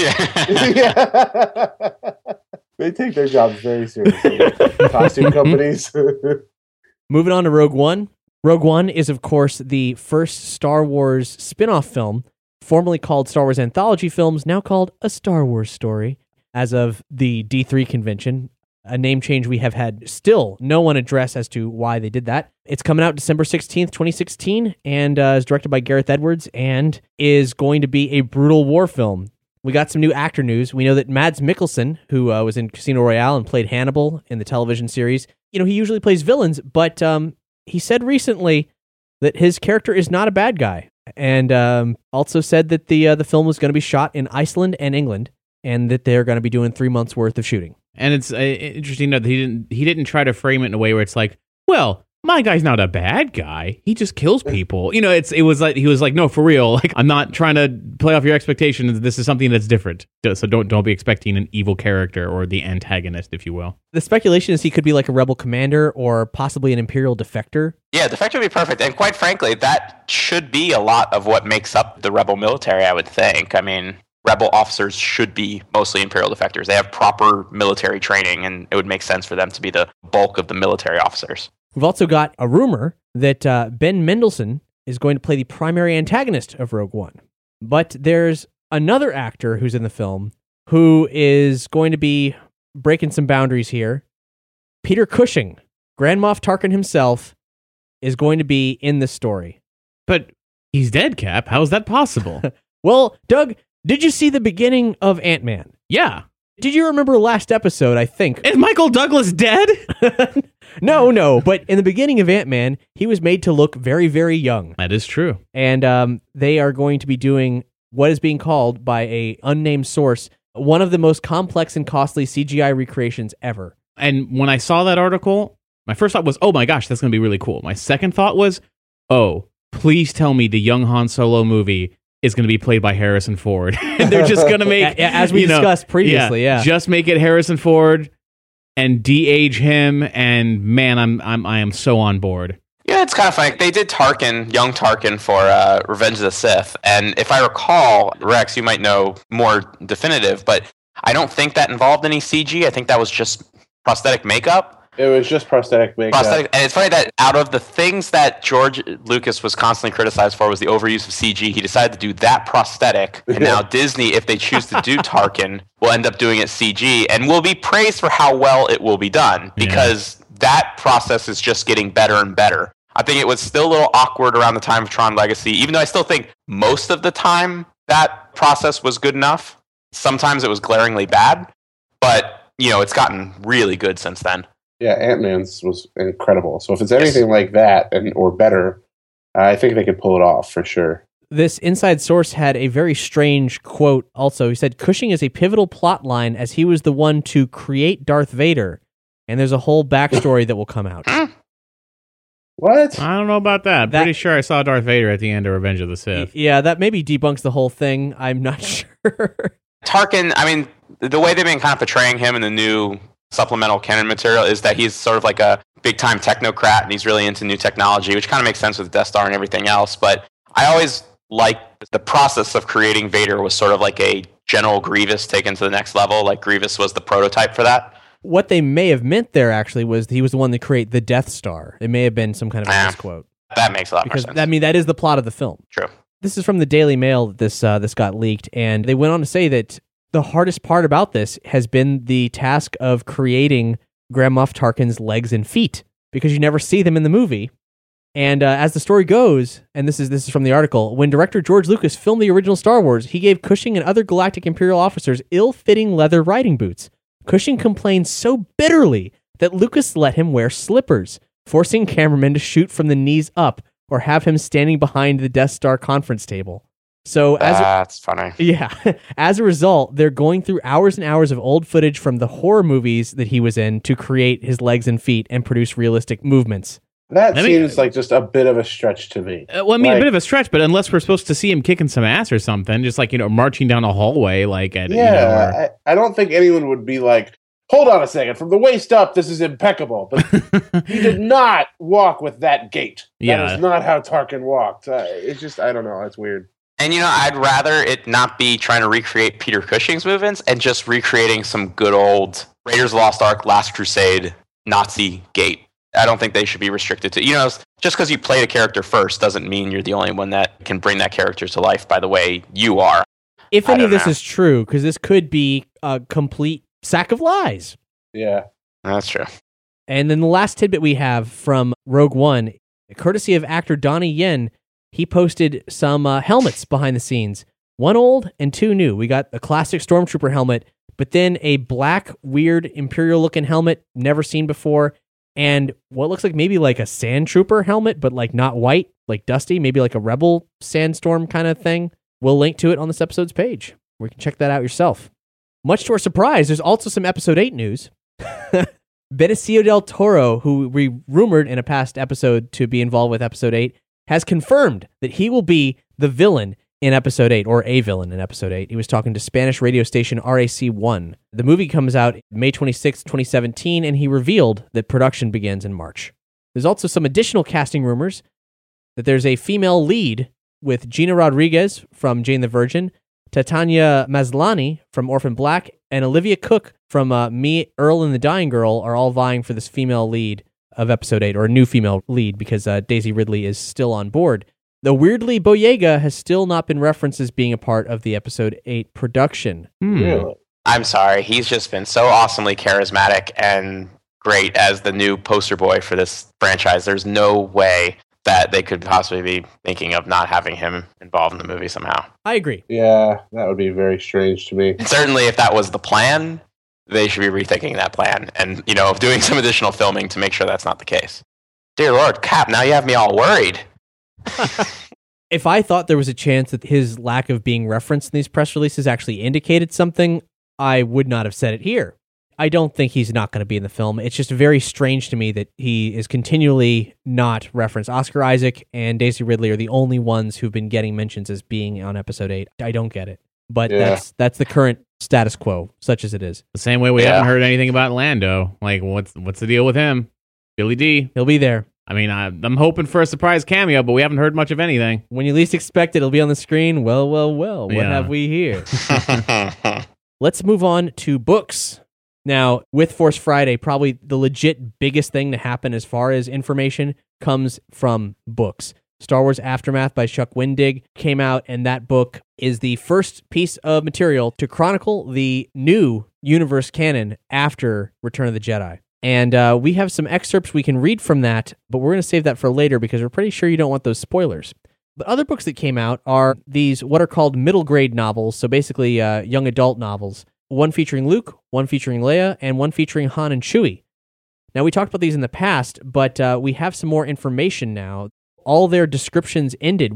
Yeah. They take their jobs very seriously. Costume companies. Moving on to Rogue One. Rogue One is, of course, the first Star Wars spin-off film, formerly called Star Wars Anthology Films, now called A Star Wars Story, as of the D three convention. A name change we have had still no one address as to why they did that. It's coming out December sixteenth, twenty sixteen, and uh, is directed by Gareth Edwards and is going to be a brutal war film. We got some new actor news. We know that Mads Mikkelsen, who uh, was in Casino Royale and played Hannibal in the television series, you know, he usually plays villains, but um, he said recently that his character is not a bad guy, and um, also said that the uh, the film was going to be shot in Iceland and England, and that they're going to be doing three months worth of shooting. And it's uh, interesting to note that he didn't he didn't try to frame it in a way where it's like, well, my guy's not a bad guy. He just kills people. You know, it's it was like he was like, no, for real. Like, I'm not trying to play off your expectations. This is something that's different. So don't don't be expecting an evil character or the antagonist, if you will. The speculation is he could be like a rebel commander or possibly an Imperial defector. Yeah, defector would be perfect. And quite frankly, that should be a lot of what makes up the rebel military, I would think. I mean, rebel officers should be mostly Imperial defectors. They have proper military training, and it would make sense for them to be the bulk of the military officers. We've also got a rumor that uh, Ben Mendelsohn is going to play the primary antagonist of Rogue One. But there's another actor who's in the film who is going to be breaking some boundaries here. Peter Cushing, Grand Moff Tarkin himself, is going to be in this story. But he's dead, Cap. How is that possible? Well, Doug, did you see the beginning of Ant-Man? Yeah. Did you remember last episode, I think? Is Michael Douglas dead? No, no. But in the beginning of Ant-Man, he was made to look very, very young. That is true. And um, they are going to be doing what is being called by a unnamed source one of the most complex and costly C G I recreations ever. And when I saw that article, my first thought was, oh my gosh, that's going to be really cool. My second thought was, oh, please tell me the young Han Solo movie is going to be played by Harrison Ford. And they're just going to make... A- As we you know, discussed previously, yeah. Just make it Harrison Ford and de-age him, and man, I'm, I'm, I am so on board. Yeah, it's kind of funny. They did Tarkin, young Tarkin, for uh, Revenge of the Sith. And if I recall, Rex, you might know more definitive, but I don't think that involved any C G. I think that was just prosthetic makeup. It was just prosthetic makeup. Prosthetic, and it's funny that out of the things that George Lucas was constantly criticized for was the overuse of C G, he decided to do that prosthetic. And now Disney, if they choose to do Tarkin, will end up doing it C G and will be praised for how well it will be done, because yeah. that process is just getting better and better. I think it was still a little awkward around the time of Tron Legacy, even though I still think most of the time that process was good enough. Sometimes it was glaringly bad, but you know, it's gotten really good since then. Yeah, Ant-Man's was incredible. So if it's anything yes. like that and or better, I think they could pull it off for sure. This inside source had a very strange quote also. He said, Cushing is a pivotal plot line as he was the one to create Darth Vader. And there's a whole backstory that will come out. What? I don't know about that. That- Pretty sure I saw Darth Vader at the end of Revenge of the Sith. Yeah, that maybe debunks the whole thing. I'm not sure. Tarkin, I mean, the way they've been kind of portraying him in the new supplemental canon material is that he's sort of like a big-time technocrat, and he's really into new technology, which kind of makes sense with Death Star and everything else. But I always liked the process of creating Vader was sort of like a General Grievous taken to the next level. Like Grievous was the prototype for that. What they may have meant there actually was he was the one to create the Death Star. It may have been some kind of a Ah. misquote. That makes a lot Because, more sense. I mean, that is the plot of the film. True. This is from the Daily Mail that this, uh, this got leaked, and they went on to say that the hardest part about this has been the task of creating Grand Moff Tarkin's legs and feet, because you never see them in the movie. And uh, as the story goes, and this is this is from the article, when director George Lucas filmed the original Star Wars, he gave Cushing and other galactic Imperial officers ill-fitting leather riding boots. Cushing complained so bitterly that Lucas let him wear slippers, forcing cameramen to shoot from the knees up or have him standing behind the Death Star conference table. So as a, That's funny. yeah, as a result, they're going through hours and hours of old footage from the horror movies that he was in to create his legs and feet and produce realistic movements. That Let me- seems like just a bit of a stretch to me. Uh, well, I mean, a Like- bit of a stretch, but unless we're supposed to see him kicking some ass or something, just like, you know, marching down a hallway, like at, Yeah, you know, or- I, I don't think anyone would be like, hold on a second, from the waist up, this is impeccable. But he did not walk with that gait. That Yeah. is not how Tarkin walked. Uh, it's just, I don't know, it's weird. And, you know, I'd rather it not be trying to recreate Peter Cushing's movements and just recreating some good old Raiders of the Lost Ark, Last Crusade, Nazi gait. I don't think they should be restricted to, you know, just because you played a character first doesn't mean you're the only one that can bring that character to life by the way you are. If I any of don't this know. is true, because this could be a complete sack of lies. Yeah. That's true. And then the last tidbit we have from Rogue One, courtesy of actor Donnie Yen, he posted some uh, helmets behind the scenes. One old and two new. We got a classic Stormtrooper helmet, but then a black, weird, Imperial-looking helmet, never seen before, and what looks like maybe like a Sand Trooper helmet, but like not white, like dusty, maybe like a Rebel Sandstorm kind of thing. We'll link to it on this episode's page, where you can check that out yourself. Much to our surprise, there's also some Episode eight news. Benicio del Toro, who we rumored in a past episode to be involved with Episode eight, has confirmed that he will be the villain in Episode eight, or a villain in Episode eight. He was talking to Spanish radio station R A C one. The movie comes out May twenty-sixth, twenty seventeen, and he revealed that production begins in March. There's also some additional casting rumors that there's a female lead with Gina Rodriguez from Jane the Virgin, Tatiana Maslany from Orphan Black, and Olivia Cook from uh, Me, Earl, and the Dying Girl are all vying for this female lead of Episode eight, or a new female lead, because uh, Daisy Ridley is still on board. Though weirdly, Boyega has still not been referenced as being a part of the Episode eight production. Hmm. Really? I'm sorry. He's just been so awesomely charismatic and great as the new poster boy for this franchise. There's no way that they could possibly be thinking of not having him involved in the movie somehow. I agree. Yeah, that would be very strange to me. And certainly if that was the plan, they should be rethinking that plan and, you know, doing some additional filming to make sure that's not the case. Dear Lord, Cap, now you have me all worried. If I thought there was a chance that his lack of being referenced in these press releases actually indicated something, I would not have said it here. I don't think he's not going to be in the film. It's just very strange to me that he is continually not referenced. Oscar Isaac and Daisy Ridley are the only ones who've been getting mentions as being on Episode eight. I don't get it. But Yeah. that's that's the current status quo, such as it is. The same way we Yeah. haven't heard anything about Lando. Like, what's what's the deal with him? Billy D. He'll be there. I mean, I, I'm hoping for a surprise cameo, but we haven't heard much of anything. When you least expect it, it'll be on the screen. Well, well, well, what Yeah. have we here? Let's move on to books. Now, with Force Friday, probably the legit biggest thing to happen as far as information comes from books. Star Wars Aftermath by Chuck Wendig came out, and that book is the first piece of material to chronicle the new universe canon after Return of the Jedi. And uh, we have some excerpts we can read from that, but we're going to save that for later because we're pretty sure you don't want those spoilers. But other books that came out are these what are called middle grade novels, so basically uh, young adult novels. One featuring Luke, one featuring Leia, and one featuring Han and Chewie. Now, we talked about these in the past, but uh, we have some more information now. All their descriptions ended with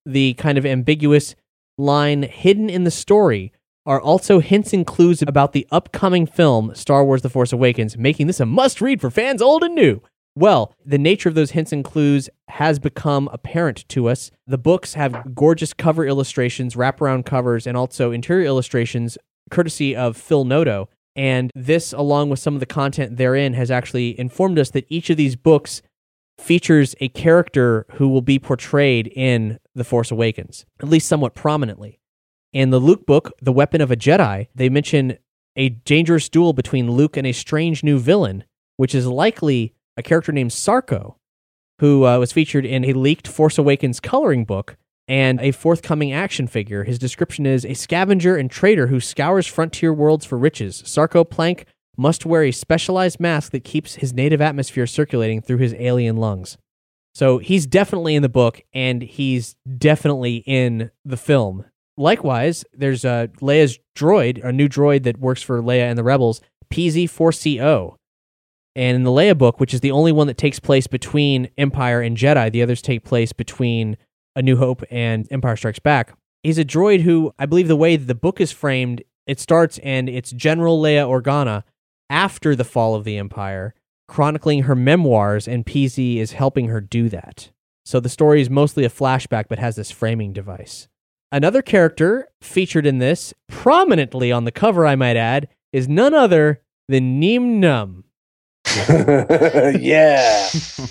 the kind of ambiguous line hidden in the story are also hints and clues about the upcoming film, Star Wars The Force Awakens, making this a must-read for fans old and new. Well, the nature of those hints and clues has become apparent to us. The books have gorgeous cover illustrations, wraparound covers, and also interior illustrations, courtesy of Phil Noto. And this, along with some of the content therein, has actually informed us that each of these books features a character who will be portrayed in The Force Awakens, at least somewhat prominently. In the Luke book, The Weapon of a Jedi, they mention a dangerous duel between Luke and a strange new villain, which is likely a character named Sarko, who uh, was featured in a leaked Force Awakens coloring book and a forthcoming action figure. His description is a scavenger and trader who scours frontier worlds for riches. Sarko Plank must wear a specialized mask that keeps his native atmosphere circulating through his alien lungs. So he's definitely in the book, and he's definitely in the film. Likewise, there's uh, Leia's droid, a new droid that works for Leia and the Rebels, P Z four C O. And in the Leia book, which is the only one that takes place between Empire and Jedi, the others take place between A New Hope and Empire Strikes Back, he's a droid who, I believe the way that the book is framed, it starts and it's General Leia Organa after the fall of the Empire, chronicling her memoirs, and P Z is helping her do that. So the story is mostly a flashback, but has this framing device. Another character featured in this, prominently on the cover, I might add, is none other than Neem Num. Yeah.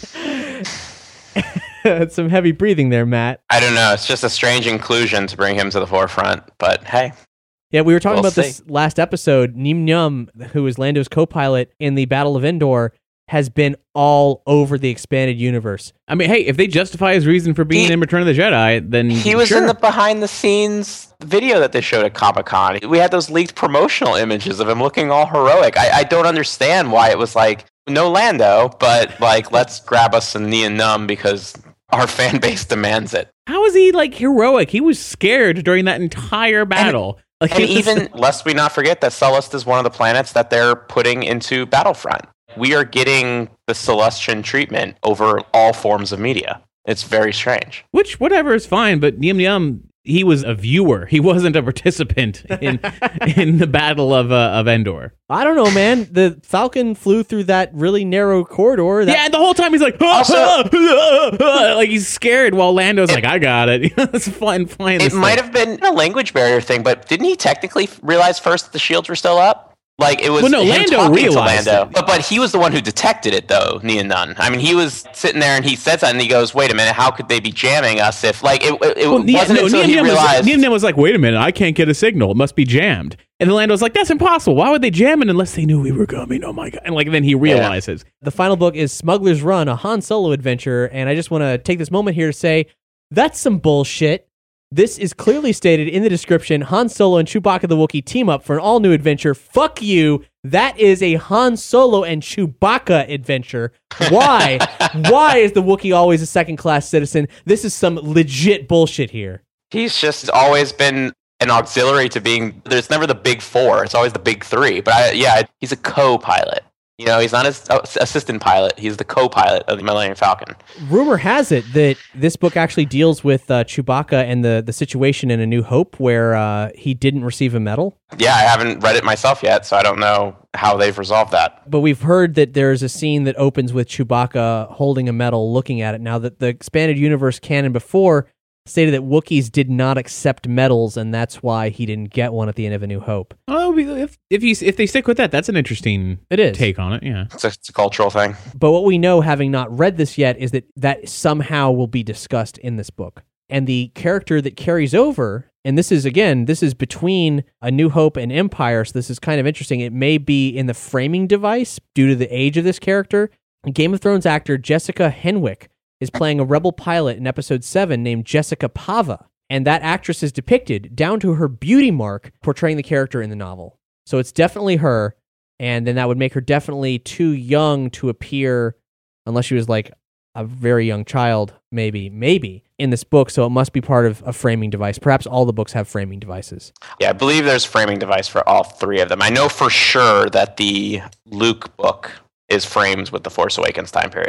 Some heavy breathing there, Matt. I don't know. It's just a strange inclusion to bring him to the forefront, but hey. Yeah, we were talking We'll about this see. last episode. Neem Num, who is Lando's co-pilot in the Battle of Endor, has been all over the expanded universe. I mean, hey, if they justify his reason for being He- in Return of the Jedi, then He was sure. in the behind-the-scenes video that they showed at Comic-Con. We had those leaked promotional images of him looking all heroic. I, I don't understand why it was like, no Lando, but like, let's grab us some Nien Nunb because our fan base demands it. How is he like heroic? He was scared during that entire battle. Like, And he was- even, lest we not forget that Sullust is one of the planets that they're putting into Battlefront. We are getting the Celestian treatment over all forms of media. It's very strange. which whatever is fine, but Niam Niam, he was a viewer. He wasn't a participant in in the battle of uh, of Endor. I don't know, man. The Falcon flew through that really narrow corridor. That Yeah, and the whole time he's like, ah, Also- ah, ah, ah, like he's scared, while Lando's like, I got it. It's flying, flying. It this might thing. have been a language barrier thing, but didn't he technically realize first that the shields were still up? Like it was Well, no, him Lando talking realized to Lando, it. but but he was the one who detected it, though. Nien Nunb. I mean, he was sitting there and he said something. And he goes, "Wait a minute, how could they be jamming us if like it? It, it Well, Nia- wasn't no, until Niam he Niam was, realized." Niam Niam was like, wait a minute, I can't get a signal. It must be jammed. And then Lando's like, that's impossible. Why would they jam it unless they knew we were coming? Oh my god! And like then he realizes. the final book is Smuggler's Run, a Han Solo adventure, and I just want to take this moment here to say that's some bullshit. This is clearly stated in the description. Han Solo and Chewbacca the Wookiee team up for an all-new adventure. Fuck you. That is a Han Solo and Chewbacca adventure. Why? Why is the Wookiee always a second-class citizen? This is some legit bullshit here. He's just always been an auxiliary to being. There's never the big four. It's always the big three. But I, yeah, he's a co-pilot. You know, he's not his uh, assistant pilot. He's the co-pilot of the Millennium Falcon. Rumor has it that this book actually deals with uh, Chewbacca and the, the situation in A New Hope where uh, he didn't receive a medal. Yeah, I haven't read it myself yet, so I don't know how they've resolved that. But we've heard that there's a scene that opens with Chewbacca holding a medal, looking at it. Now, that the expanded universe canon before stated that Wookiees did not accept medals, and that's why he didn't get one at the end of A New Hope. Oh, if if you if they stick with that, that's an interesting It is. take on it. Yeah. It's a, it's a cultural thing. But what we know, having not read this yet, is that that somehow will be discussed in this book. And the character that carries over, and this is, again, this is between A New Hope and Empire, so this is kind of interesting. It may be in the framing device due to the age of this character. Game of Thrones actor Jessica Henwick is playing a rebel pilot in episode seven named Jessica Pava. And that actress is depicted down to her beauty mark portraying the character in the novel. So it's definitely her. And then that would make her definitely too young to appear, unless she was like a very young child, maybe, maybe, in this book. So it must be part of a framing device. Perhaps all the books have framing devices. Yeah, I believe there's framing device for all three of them. I know for sure that the Luke book is framed with the Force Awakens time period.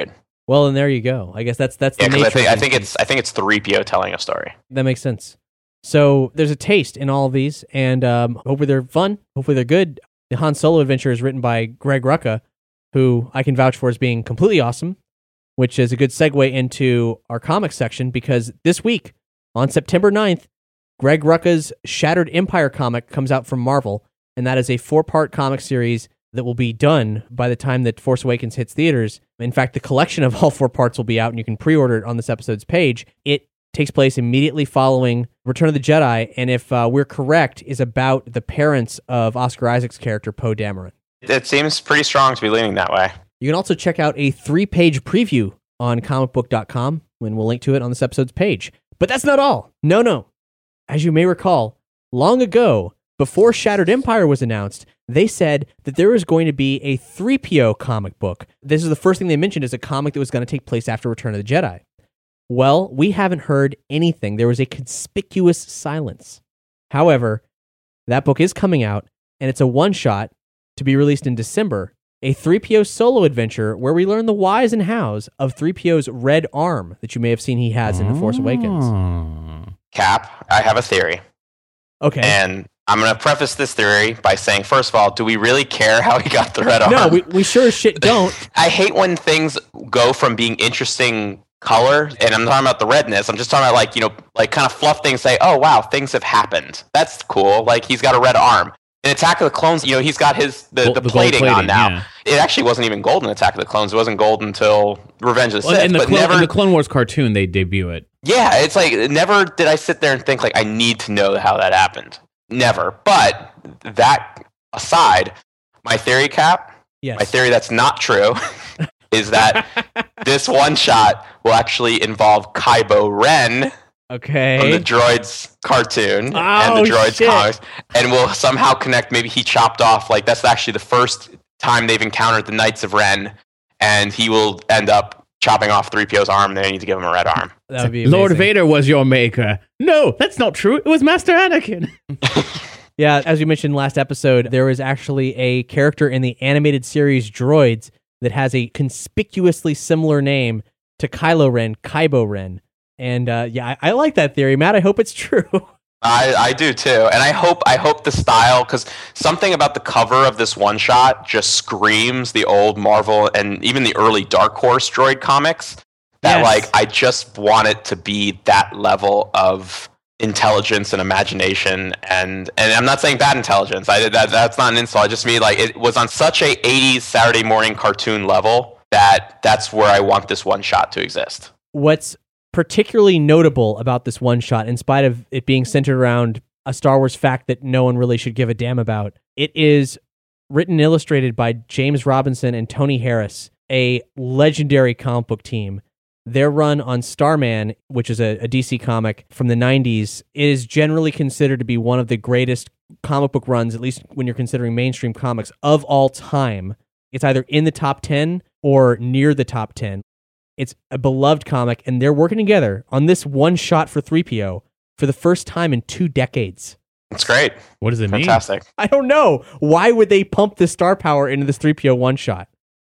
Well, and there you go. I guess that's that's the Yeah, because nature. I think of I these think things. it's I think it's three P O telling a story. That makes sense. So there's a taste in all of these, and um, hopefully they're fun. Hopefully they're good. The Han Solo adventure is written by Greg Rucka, who I can vouch for as being completely awesome, which is a good segue into our comics section, because this week, on September ninth, Greg Rucka's Shattered Empire comic comes out from Marvel, and that is a four-part comic series that will be done by the time that Force Awakens hits theaters. In fact, the collection of all four parts will be out, and you can pre-order it on this episode's page. It takes place immediately following Return of the Jedi, and if uh, we're correct, is about the parents of Oscar Isaac's character, Poe Dameron. It seems pretty strong to be leaning that way. You can also check out a three-page preview on comic book dot com, and we'll link to it on this episode's page. But that's not all. No, no. As you may recall, long ago, before Shattered Empire was announced, they said that there was going to be a three P O comic book. This is the first thing they mentioned, is a comic that was going to take place after Return of the Jedi. Well, we haven't heard anything. There was a conspicuous silence. However, that book is coming out, and it's a one-shot to be released in December, a three P O solo adventure where we learn the whys and hows of three P O's red arm that you may have seen he has in The Force Awakens. Cap, I have a theory. Okay. And I'm going to preface this theory by saying, first of all, do we really care how he got the red arm? No, we, we sure as shit don't. I hate when things go from being interesting color, and I'm talking about the redness. I'm just talking about, like, you know, like kind of fluff things, say, oh, wow, things have happened. That's cool. Like, he's got a red arm. In Attack of the Clones, you know, he's got his the, Gold- the, the gold plating, plating, on now. yeah. It actually wasn't even gold in Attack of the Clones. It wasn't gold until Revenge of the Well, Sith. in, the but Clone, never, in the Clone Wars cartoon, they debut it. yeah, it's like, never did I sit there and think, like, I need to know how that happened. Never. But that aside, my theory, Cap, Yes. my theory that's not true is that this one shot will actually involve Kybo Ren Okay. from the Droids cartoon and Oh, the Droids shit. comics, and will somehow connect. Maybe he chopped off, like, that's actually the first time they've encountered the Knights of Ren, and he will end up chopping off three P O's arm. They need to give him a red arm. That would be amazing. Lord Vader was your maker. No, that's not true. It was Master Anakin. Yeah, as we mentioned last episode, there is actually a character in the animated series Droids that has a conspicuously similar name to Kylo Ren, Kybo Ren. And uh, yeah, I, I like that theory, Matt. I hope it's true. I, I do too, and I hope I hope the style, because something about the cover of this one shot just screams the old Marvel and even the early Dark Horse Droid comics. That Yes. like I just want it to be that level of intelligence and imagination, and and I'm not saying bad intelligence. I that that's not an insult. I just mean, like, it was on such a eighties Saturday morning cartoon level that that's where I want this one shot to exist. What's particularly notable about this one shot, in spite of it being centered around a Star Wars fact that no one really should give a damn about, it is written and illustrated by James Robinson and Tony Harris, a legendary comic book team. Their run on Starman, which is a, a D C comic from the nineties, is generally considered to be one of the greatest comic book runs, at least when you're considering mainstream comics, of all time. It's either in the top ten or near the top ten. It's a beloved comic, and they're working together on this one shot for three P O for the first time in two decades. It's great, What does it mean? fantastic. I don't know. Why would they pump the star power into this three P O one shot?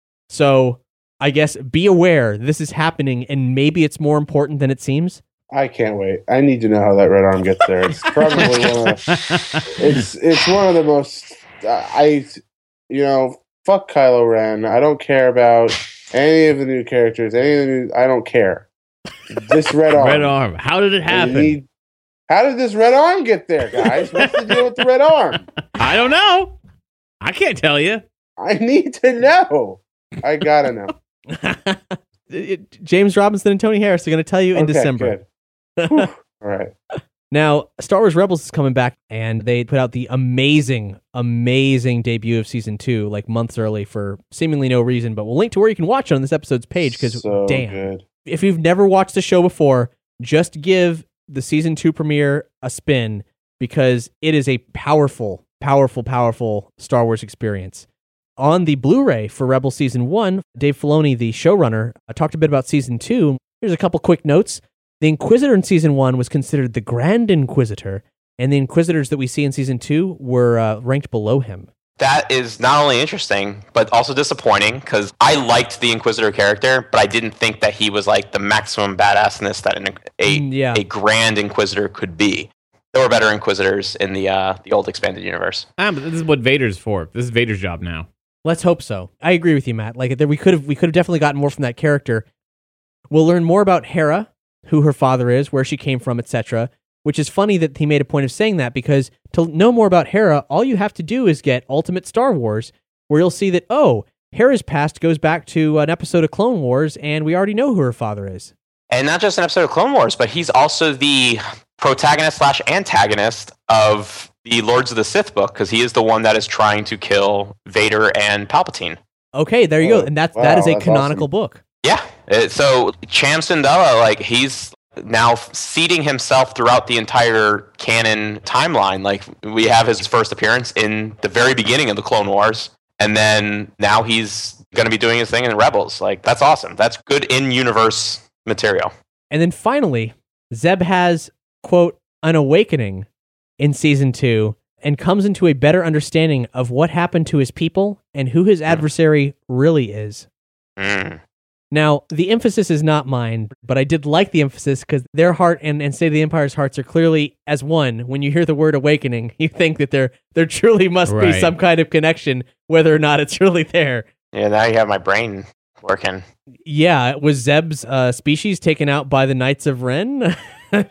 So I guess be aware this is happening, and maybe it's more important than it seems. I can't wait. I need to know how that red arm gets there. It's probably one of it's it's one of the most uh, I you know fuck Kylo Ren. I don't care about any of the new characters. Any of the new I don't care. This red arm. Red arm. How did it I happen? need- how did this red arm get there, guys? What's the deal with the red arm? I don't know. I can't tell you. I need to know. I gotta know. It- James Robinson and Tony Harris are going to tell you in Okay, December. good. Whew. All right. Now, Star Wars Rebels is coming back, and they put out the amazing, amazing debut of season two, like months early for seemingly no reason. But we'll link to where you can watch it on this episode's page, because so damn, good. if you've never watched the show before, just give the season two premiere a spin, because it is a powerful, powerful, powerful Star Wars experience. On the Blu-ray for Rebel Season one, Dave Filoni, the showrunner, uh, talked a bit about Season two. Here's a couple quick notes. The Inquisitor in Season one was considered the Grand Inquisitor, and the Inquisitors that we see in Season two were uh, ranked below him. That is not only interesting, but also disappointing, because I liked the Inquisitor character, but I didn't think that he was like the maximum badassness that an, a, Mm, yeah. a Grand Inquisitor could be. There were better Inquisitors in the uh, the old expanded universe. Ah, but this is what Vader's for. This is Vader's job now. Let's hope so. I agree with you, Matt. Like there, we could have we could have definitely gotten more from that character. We'll learn more about Hera, who her father is, where she came from, et cetera. Which is funny that he made a point of saying that, because to know more about Hera, all you have to do is get Ultimate Star Wars, where you'll see that, oh, Hera's past goes back to an episode of Clone Wars, and we already know who her father is. And not just an episode of Clone Wars, but he's also the protagonist slash antagonist of the Lords of the Sith book, because he is the one that is trying to kill Vader and Palpatine. Okay, there you Oh, go. And that's, wow, that is a that's canonical awesome. book. Yeah. It- so Cham Syndulla, like, he's now seeding himself throughout the entire canon timeline. Like, we have his first appearance in the very beginning of the Clone Wars, and then now he's going to be doing his thing in Rebels. Like, that's awesome. That's good in-universe material. And then finally, Zeb has, quote, an awakening in season two and comes into a better understanding of what happened to his people and who his adversary really is. Mm. Now, the emphasis is not mine, but I did like the emphasis because their heart and, and State of the Empire's hearts are clearly as one. When you hear the word awakening, you think that there there truly must Right. be some kind of connection, whether or not it's really there. Yeah, now you have my brain working. Yeah, was Zeb's uh, species taken out by the Knights of Ren? Or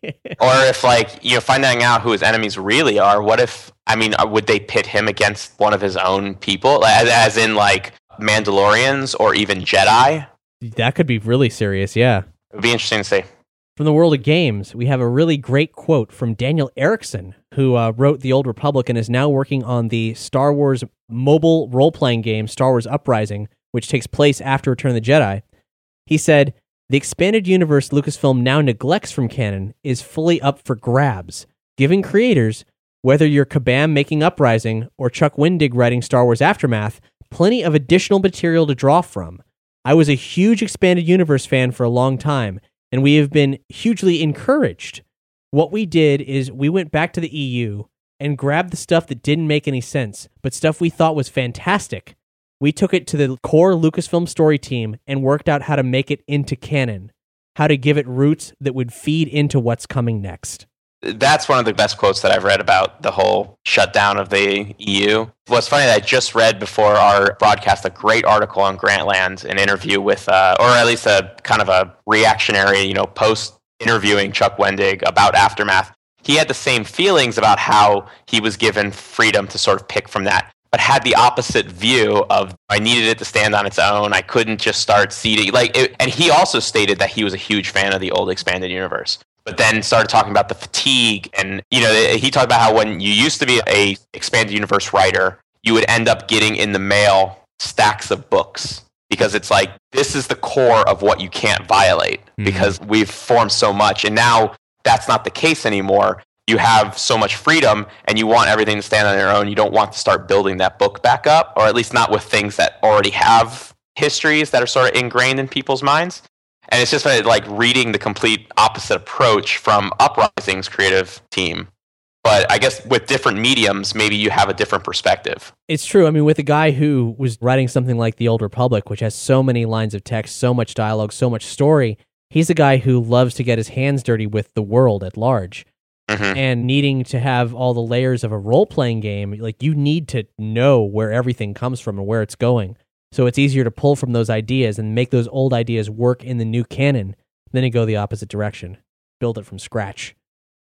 if, like, you know, finding out who his enemies really are, what if, I mean, uh, would they pit him against one of his own people? As, as in, like, Mandalorians or even Jedi? That could be really serious, yeah. It would be interesting to see. From the world of games, we have a really great quote from Daniel Erickson, who uh, wrote The Old Republic and is now working on the Star Wars mobile role-playing game, Star Wars Uprising, which takes place after Return of the Jedi. He said, "The expanded universe Lucasfilm now neglects from canon is fully up for grabs, giving creators, whether you're Kabam making Uprising or Chuck Wendig writing Star Wars Aftermath, plenty of additional material to draw from. I was a huge expanded universe fan for a long time, and we have been hugely encouraged. What we did is we went back to the E U and grabbed the stuff that didn't make any sense, but stuff we thought was fantastic. We took it to the core Lucasfilm story team and worked out how to make it into canon, how to give it roots that would feed into what's coming next." That's one of the best quotes that I've read about the whole shutdown of the E U. What's funny that I just read before our broadcast a great article on Grantland, an interview with, uh, or at least a kind of a reactionary, you know, post-interviewing Chuck Wendig about Aftermath. He had the same feelings about how he was given freedom to sort of pick from that, but had the opposite view of, I needed it to stand on its own. I couldn't just start seeding. Like, it, and he also stated that he was a huge fan of the old expanded universe, but then started talking about the fatigue. And, you know, he talked about how when you used to be a expanded universe writer, you would end up getting in the mail stacks of books, because it's like, this is the core of what you can't violate, Mhm. because we've formed so much. And now that's not the case anymore. You have so much freedom and you want everything to stand on their own. You don't want to start building that book back up, or at least not with things that already have histories that are sort of ingrained in people's minds. And it's just like reading the complete opposite approach from Uprising's creative team. But I guess with different mediums, maybe you have a different perspective. It's true. I mean, with a guy who was writing something like The Old Republic, which has so many lines of text, so much dialogue, so much story, he's a guy who loves to get his hands dirty with the world at large. Mm-hmm. And needing to have all the layers of a role-playing game, like, you need to know where everything comes from and where it's going. So it's easier to pull from those ideas and make those old ideas work in the new canon than to go the opposite direction. Build it from scratch.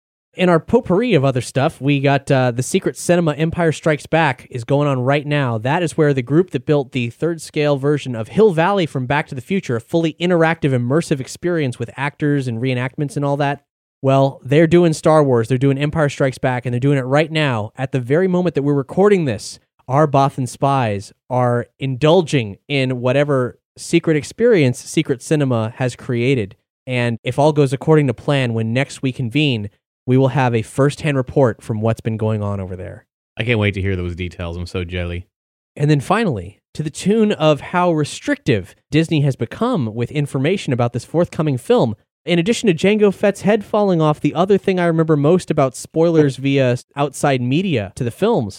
In our potpourri of other stuff, we got uh, the Secret Cinema Empire Strikes Back is going on right now. That is where the group that built the third-scale version of Hill Valley from Back to the Future, a fully interactive, immersive experience with actors and reenactments and all that, well, they're doing Star Wars, they're doing Empire Strikes Back, and they're doing it right now. At the very moment that we're recording this, our Bothan spies are indulging in whatever secret experience Secret Cinema has created. And if all goes according to plan, when next we convene, we will have a first-hand report from what's been going on over there. I can't wait to hear those details. I'm so jelly. And then finally, to the tune of how restrictive Disney has become with information about this forthcoming film, in addition to Jango Fett's head falling off, the other thing I remember most about spoilers via outside media to the films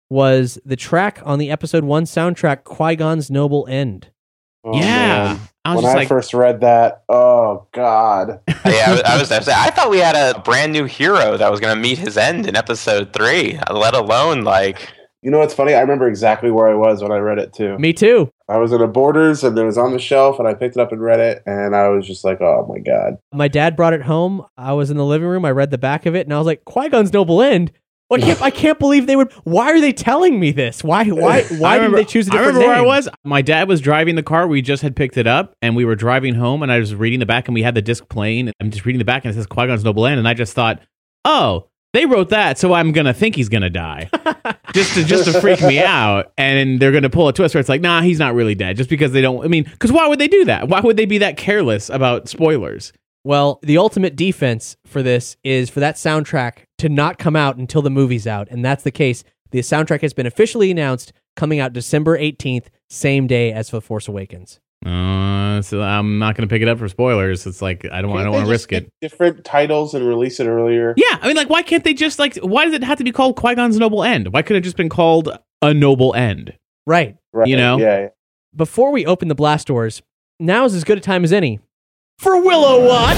was the track on the episode one soundtrack, Qui-Gon's Noble End. Oh, yeah. man. I was When just I like, first read that, oh god. yeah, I was, I was. I was- I thought we had a brand new hero that was going to meet his end in episode three. Let alone like. You know what's funny? I remember exactly where I was when I read it too. Me too. I was in a Borders and it was on the shelf and I picked it up and read it and I was just like, oh my god. My dad brought it home. I was in the living room. I read the back of it, and I was like, Qui-Gon's Noble End? Well, I can't, I can't believe they would. Why are they telling me this? Why Why? Why I did remember, they choose a I different remember where I name? was. My dad was driving the car. We just had picked it up, and we were driving home, and I was reading the back, and we had the disc playing. And I'm just reading the back, and it says Qui-Gon's Noble End, and I just thought, oh, they wrote that, so I'm gonna think he's gonna die, just to just to freak me out. And they're gonna pull a twist where it's like, nah, he's not really dead, just because they don't. I mean, because why would they do that? Why would they be that careless about spoilers? Well, the ultimate defense for this is for that soundtrack to not come out until the movie's out, and that's the case. The soundtrack has been officially announced, coming out December eighteenth, same day as The Force Awakens. Uh, so I'm not gonna pick it up for spoilers. It's like I don't. I don't want to risk it. Different titles and release it earlier. Yeah, I mean, like, why can't they just like? Why does it have to be called Qui-Gon's Noble End? Why couldn't it just been called A Noble End? Right. Right. You know? Yeah. Before we open the blast doors, now is as good a time as any for Willow Watch.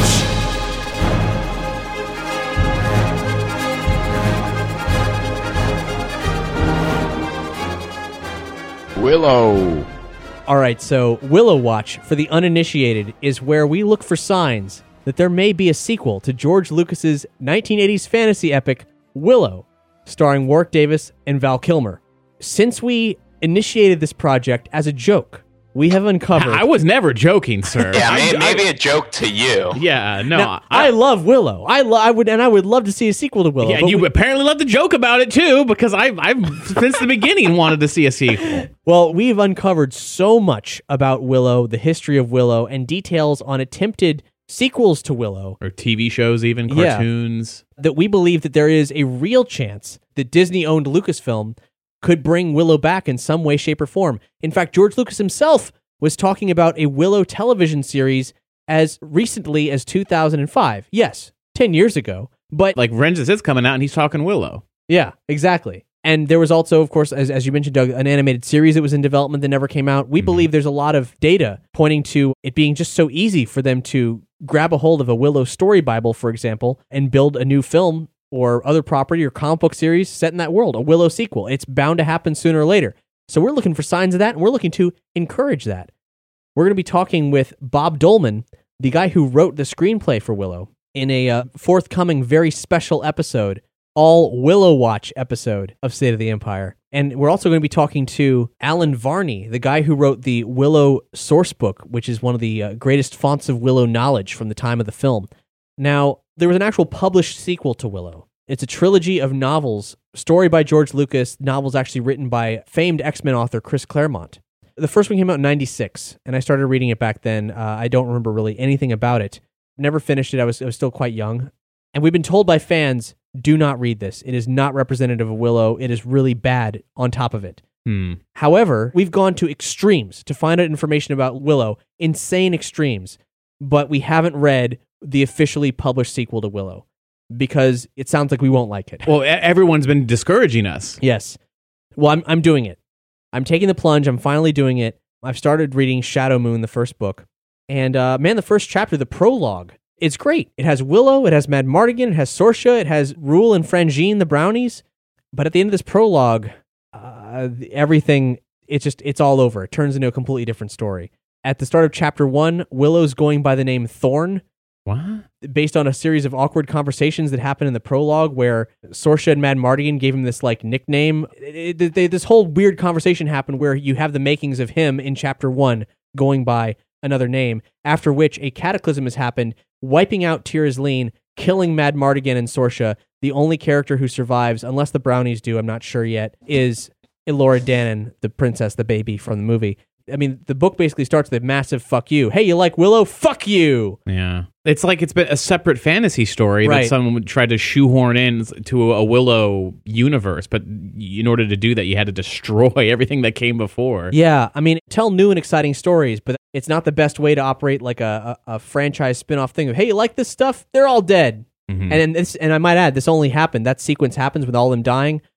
Willow. All right, so Willow Watch, for the uninitiated, is where we look for signs that there may be a sequel to George Lucas's nineteen eighties fantasy epic, Willow, starring Warwick Davis and Val Kilmer. Since we initiated this project as a joke, we have uncovered... I was never joking, sir. Yeah, I- maybe, I- maybe a joke to you. yeah, no. Now, I, love Willow. I, lo- I would, and I would love to see a sequel to Willow. yeah, but you we- apparently love to joke about it too, because I, I've since the beginning wanted to see a sequel. Well, we've uncovered so much about Willow, the history of Willow, and details on attempted sequels to Willow Or T V shows, even Yeah. cartoons. that we believe that there is a real chance that Disney-owned Lucasfilm could bring Willow back in some way, shape, or form. In fact, George Lucas himself was talking about a Willow television series as recently as two thousand five. Yes, ten years ago. But Like Revenge of the Sith's coming out, and he's talking Willow. yeah, exactly. And there was also, of course, as, as you mentioned, Doug, an animated series that was in development that never came out. We Mhm. believe there's a lot of data pointing to it being just so easy for them to grab a hold of a Willow story Bible, for example, and build a new film or other property or comic book series set in that world, a Willow sequel. It's bound to happen sooner or later. So we're looking for signs of that, and we're looking to encourage that. We're going to be talking with Bob Dolman, the guy who wrote the screenplay for Willow, in a uh, forthcoming very special episode, all Willow Watch episode of State of the Empire. And we're also going to be talking to Alan Varney, the guy who wrote the Willow sourcebook, which is one of the uh, greatest fonts of Willow knowledge from the time of the film. Now, there was an actual published sequel to Willow. It's a trilogy of novels, story by George Lucas, novels actually written by famed X-Men author Chris Claremont. The first one came out in ninety-six, and I started reading it back then. Uh, I don't remember really anything about it. Never finished it. I was, I was still quite young. And we've been told by fans, do not read this. It is not representative of Willow. It is really bad on top of it. Hmm. However, we've gone to extremes to find out information about Willow, insane extremes, but we haven't read the officially published sequel to Willow because it sounds like we won't like it. Well, e- everyone's been discouraging us. Yes. Well, I'm I'm doing it. I'm taking the plunge. I'm finally doing it. I've started reading Shadow Moon, the first book. And uh, man, the first chapter, the prologue, it's great. It has Willow, it has Mad Mardigan, it has Sorsha, it has Rule and Frangine, the brownies. But at the end of this prologue, uh, everything, it's just, it's all over. It turns into a completely different story. At the start of chapter one, Willow's going by the name Thorn, What? based on a series of awkward conversations that happened in the prologue where Sorsha and Mad Mardigan gave him this like nickname. It, it, they, this whole weird conversation happened where you have the makings of him in chapter one going by another name, after which a cataclysm has happened, wiping out Tir Asleen, killing Mad Mardigan and Sorsha. The only character who survives, unless the brownies do, I'm not sure yet, is Elora Danan, the princess, the baby from the movie. I mean, the book basically starts with a massive fuck you. Hey, you like Willow? Fuck you! Yeah. It's like it's been a separate fantasy story Right. that someone would try to shoehorn in to a Willow universe, but in order to do that, you had to destroy everything that came before. Yeah, I mean, tell new and exciting stories, but it's not the best way to operate like a, a, a franchise spin-off thing of, hey, you like this stuff? They're all dead. Mhm. And then this, and I might add, this only happened, that sequence happens with all them dying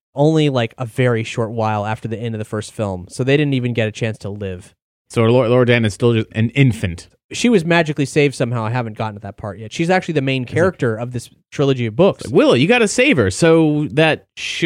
only like a very short while after the end of the first film. So they didn't even get a chance to live. So Laura, Laura Dern is still just an infant. She was magically saved somehow. I haven't gotten to that part yet. She's actually the main character of this trilogy of books. Like, Willow, you got to save her so that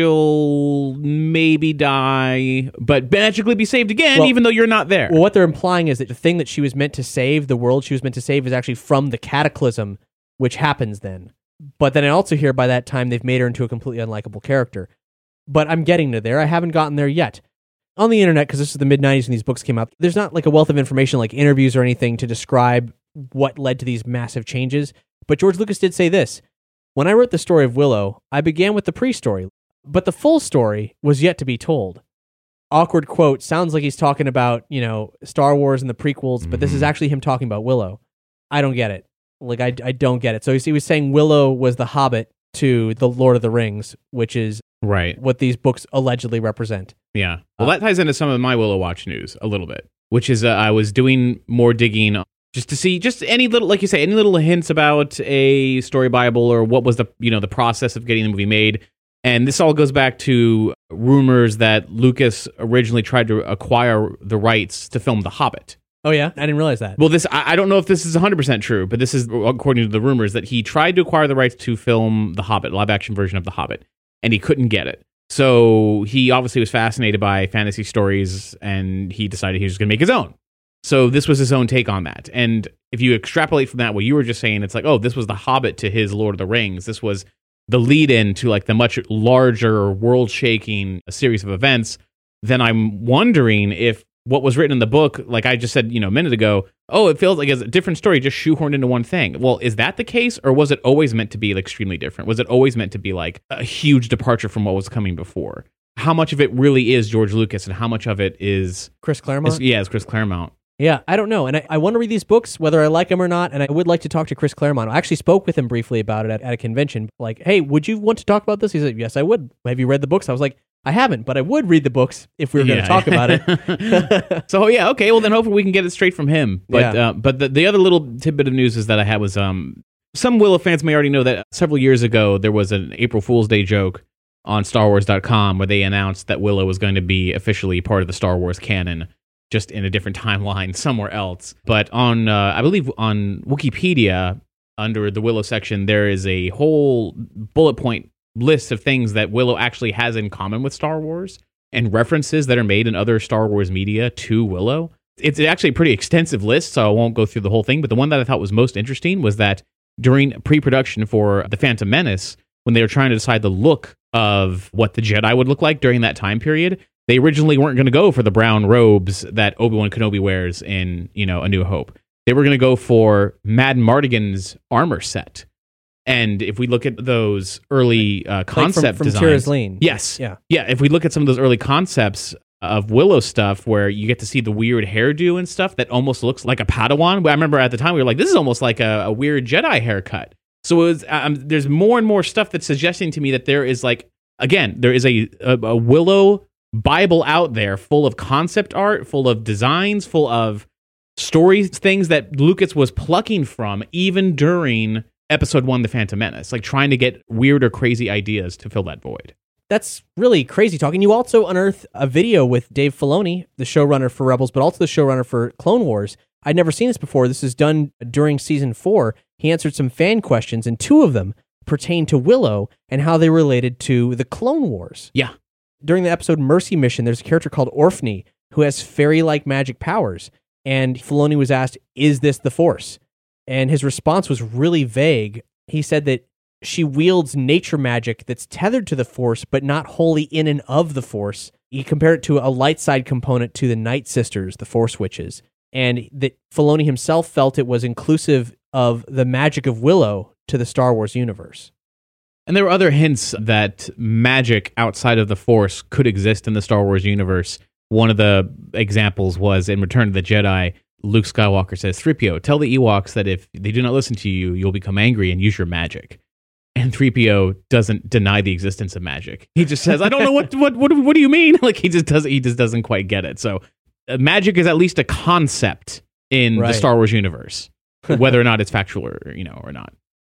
she'll maybe die, but magically be saved again, Well- even though you're not there. Well, what they're implying is that the thing that she was meant to save, the world she was meant to save, is actually from the cataclysm, which happens then. But then I also hear by that time they've made her into a completely unlikable character. But I'm getting to there. I haven't gotten there yet. On the internet, because this is the mid nineties when these books came out, there's not like a wealth of information like interviews or anything to describe what led to these massive changes. But George Lucas did say this. When I wrote the story of Willow, I began with the pre-story, but the full story was yet to be told. Awkward quote, sounds like he's talking about, you know, Star Wars and the prequels, but mm-hmm. this is actually him talking about Willow. I don't get it. Like, I, I don't get it. So he was saying Willow was the Hobbit to the Lord of the Rings, which is right what these books allegedly represent. Yeah. Well, that ties into some of my Willow Watch news a little bit, which is uh, I was doing more digging just to see just any little, like you say, any little hints about a story Bible or what was the, you know, the process of getting the movie made. And this all goes back to rumors that Lucas originally tried to acquire the rights to film The Hobbit. Oh, yeah? I didn't realize that. Well, this I, I don't know if this is one hundred percent true, but this is according to the rumors that he tried to acquire the rights to film The Hobbit, live action version of The Hobbit, and he couldn't get it. So he obviously was fascinated by fantasy stories, and he decided he was going to make his own. So this was his own take on that. And if you extrapolate from that, what you were just saying, it's like, oh, this was The Hobbit to his Lord of the Rings. This was the lead-in to like the much larger, world-shaking series of events. Then I'm wondering if what was written in the book, like I just said, you know, a minute ago, oh, it feels like it's a different story, just shoehorned into one thing. Well, is that the case, or was it always meant to be like, extremely different? Was it always meant to be like a huge departure from what was coming before? How much of it really is George Lucas, and how much of it is Chris Claremont? Is, yeah, it's Chris Claremont. Yeah, I don't know. And I, I want to read these books, whether I like them or not, and I would like to talk to Chris Claremont. I actually spoke with him briefly about it at, at a convention. Like, hey, would you want to talk about this? He said, yes, I would. Have you read the books? I was like, I haven't, but I would read the books if we were going to yeah. talk about it. So, yeah, okay, well, then hopefully we can get it straight from him. But Yeah. uh, but the, the other little tidbit of news is that I had was, um, some Willow fans may already know that several years ago there was an April Fool's Day joke on Star Wars dot com where they announced that Willow was going to be officially part of the Star Wars canon, just in a different timeline somewhere else. But on, uh, I believe on Wikipedia, under the Willow section, there is a whole bullet point list of things that Willow actually has in common with Star Wars and references that are made in other Star Wars media to Willow. It's actually a pretty extensive list, so I won't go through the whole thing, but the one that I thought was most interesting was that during pre-production for The Phantom Menace, when they were trying to decide the look of what the Jedi would look like during that time period, they originally weren't going to go for the brown robes that Obi-Wan Kenobi wears in, you know, A New Hope. They were going to go for Mad Mardigan's armor set. And if we look at those early uh, concept like from, from designs, Tira's Lane. yes, Yeah. yeah. If we look at some of those early concepts of Willow stuff, where you get to see the weird hairdo and stuff that almost looks like a Padawan. I remember at the time we were like, "This is almost like a, a weird Jedi haircut." So it was, um, there's more and more stuff that's suggesting to me that there is like, again, there is a, a, a Willow Bible out there full of concept art, full of designs, full of stories, things that Lucas was plucking from even during Episode One, The Phantom Menace, like trying to get weird or crazy ideas to fill that void. That's really crazy talk. And you also unearthed a video with Dave Filoni, the showrunner for Rebels, but also the showrunner for Clone Wars. I'd never seen this before. This is done during season four. He answered some fan questions, and two of them pertain to Willow and how they related to the Clone Wars. Yeah. During the episode Mercy Mission, there's a character called Orphney who has fairy-like magic powers. And Filoni was asked, is this the Force? And his response was really vague. He said that she wields nature magic that's tethered to the Force, but not wholly in and of the Force. He compared it to a light side component to the Night Sisters, the Force Witches. And that Filoni himself felt it was inclusive of the magic of Willow to the Star Wars universe. And there were other hints that magic outside of the Force could exist in the Star Wars universe. One of the examples was in Return of the Jedi, Luke Skywalker says, three P O, tell the Ewoks that if they do not listen to you, you'll become angry and use your magic. And three P O doesn't deny the existence of magic. He just says, I don't know what what what, what do you mean? Like he just doesn't he just doesn't quite get it. So uh, magic is at least a concept in Right. the Star Wars universe, whether or not it's factual or, you know, or not.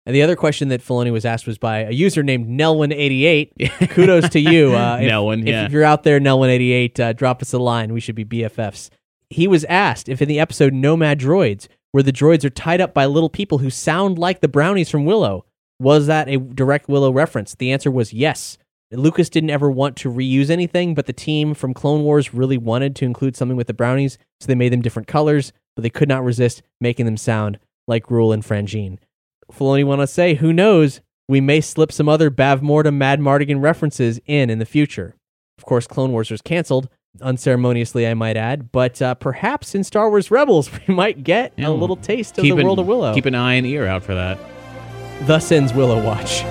And the other question that Filoni was asked was by a user named Nelwyn eighty-eight. Kudos to you. Uh, if, Nelwyn, yeah. If you're out there, Nelwyn eighty-eight, uh, drop us a line. We should be B F Fs. He was asked if in the episode Nomad Droids, where the droids are tied up by little people who sound like the brownies from Willow, was that a direct Willow reference? The answer was yes. Lucas didn't ever want to reuse anything, but the team from Clone Wars really wanted to include something with the brownies, so they made them different colors, but they could not resist making them sound like Gruel and Frangine. Filoni want to say, who knows, we may slip some other Bavmorda Mad Mardigan references in in the future. Of course, Clone Wars was canceled, unceremoniously I might add, but uh, perhaps in Star Wars Rebels we might get Yeah. a little taste of Keep the an- world of Willow. Keep an eye and ear out for that. Thus ends Willow Watch.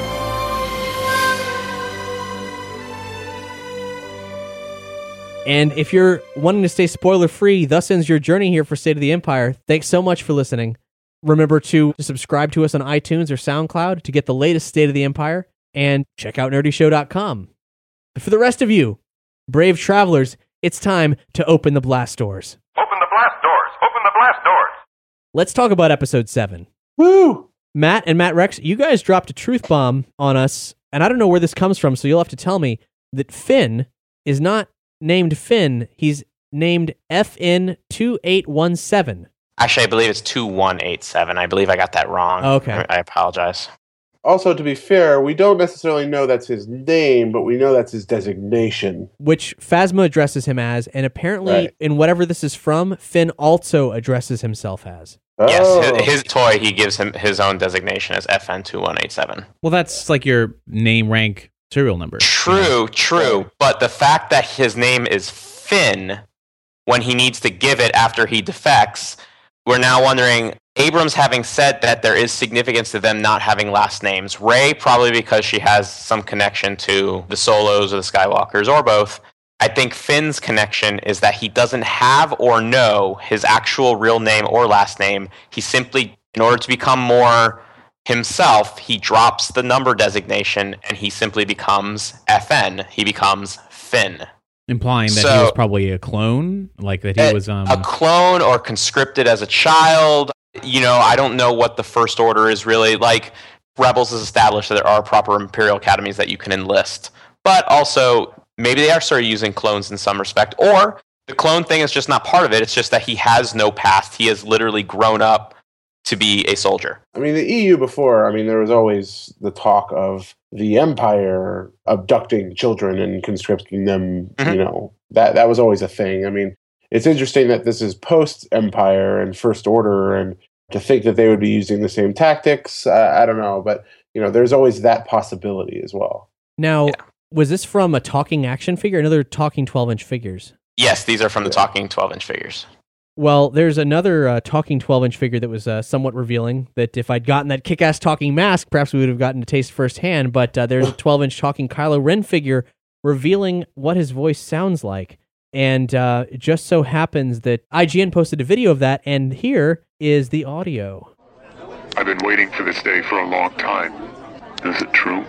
And if you're wanting to stay spoiler-free, thus ends your journey here for State of the Empire. Thanks so much for listening. Remember to subscribe to us on iTunes or SoundCloud to get the latest State of the Empire, and check out nerdy show dot com. But for the rest of you, brave travelers, it's time to open the blast doors. Open the blast doors! Open the blast doors! Let's talk about episode seven. Woo! Matt and Matt Rex, you guys dropped a truth bomb on us, and I don't know where this comes from, so you'll have to tell me that Finn is not named Finn. He's named F N two eight one seven. Actually, I believe it's two one eight seven. I believe I got that wrong. Okay. I, I apologize. Also, to be fair, we don't necessarily know that's his name, but we know that's his designation. Which Phasma addresses him as, and apparently, Right. in whatever this is from, Finn also addresses himself as. Yes, Oh. his, his toy, he gives him his own designation as F N two one eight seven. Well, that's like your name, rank, serial number. True, true. But the fact that his name is Finn, when he needs to give it after he defects, we're now wondering, Abrams having said that there is significance to them not having last names. Rey, probably because she has some connection to the Solos or the Skywalkers, or both. I think Finn's connection is that he doesn't have or know his actual real name or last name. He simply, in order to become more himself, he drops the number designation and he simply becomes F N. He becomes Finn. Implying that he So- was probably a clone, like that he A- was um a clone or conscripted as a child. You know, I don't know what the First Order is really. Like, Rebels has established that there are proper Imperial academies that you can enlist. But also, maybe they are sort of using clones in some respect. Or the clone thing is just not part of it. It's just that he has no past. He has literally grown up to be a soldier. I mean, the E U before, I mean, there was always the talk of the Empire abducting children and conscripting them, Mhm. you know, that, that was always a thing. I mean, it's interesting that this is post-Empire and First Order, and to think that they would be using the same tactics, uh, I don't know. But, you know, there's always that possibility as well. Now, Yeah. was this from a talking action figure? Another talking twelve-inch figures? Yes, these are from the Yeah. talking twelve-inch figures. Well, there's another uh, talking twelve-inch figure that was uh, somewhat revealing, that if I'd gotten that kick-ass talking mask, perhaps we would have gotten a taste firsthand, but uh, there's a twelve-inch talking Kylo Ren figure revealing what his voice sounds like. And uh, it just so happens that I G N posted a video of that, and here is the audio. I've been waiting for this day for a long time. Is it true?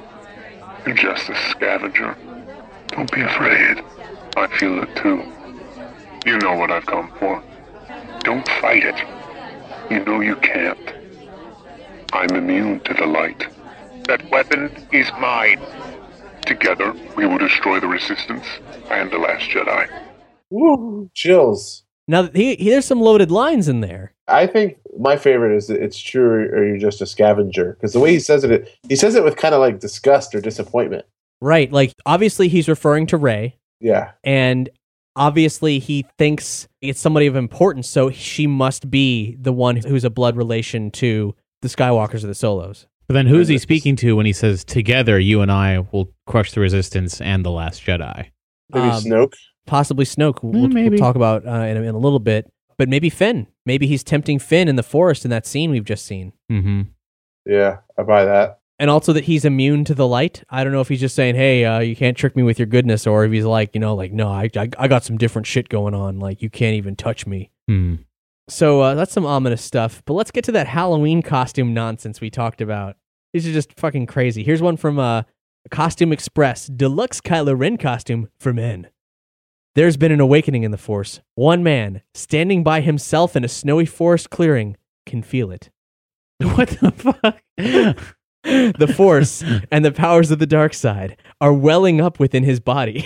You're just a scavenger. Don't be afraid. I feel it too. You know what I've come for. Don't fight it. You know you can't. I'm immune to the light. That weapon is mine. Together, we will destroy the Resistance and the Last Jedi. Woo! Chills. Now, he, he, there's some loaded lines in there. I think my favorite is that it's true or you're just a scavenger. Because the way he says it, it, he says it with kind of like disgust or disappointment. Right, like, obviously he's referring to Rey, Yeah. and obviously he thinks it's somebody of importance, so she must be the one who's a blood relation to the Skywalkers or the Solos. But then who's he speaking to when he says, "Together, you and I will crush the Resistance and the Last Jedi"? Maybe Um, Snoke. Possibly Snoke. We'll, Mm, maybe. we'll talk about uh, in, a, in a little bit. But maybe Finn. Maybe he's tempting Finn in the forest in that scene we've just seen. Mm-hmm. Yeah, I buy that. And also that he's immune to the light. I don't know if he's just saying, hey, uh, you can't trick me with your goodness, or if he's like, you know, like, no, I, I, I got some different shit going on. Like, you can't even touch me. Hmm. So uh, that's some ominous stuff. But let's get to that Halloween costume nonsense we talked about. These are just fucking crazy. Here's one from uh, Costume Express. Deluxe Kylo Ren costume for men. There's been an awakening in the Force. One man, standing by himself in a snowy forest clearing, can feel it. What the fuck? The Force and the powers of the dark side are welling up within his body.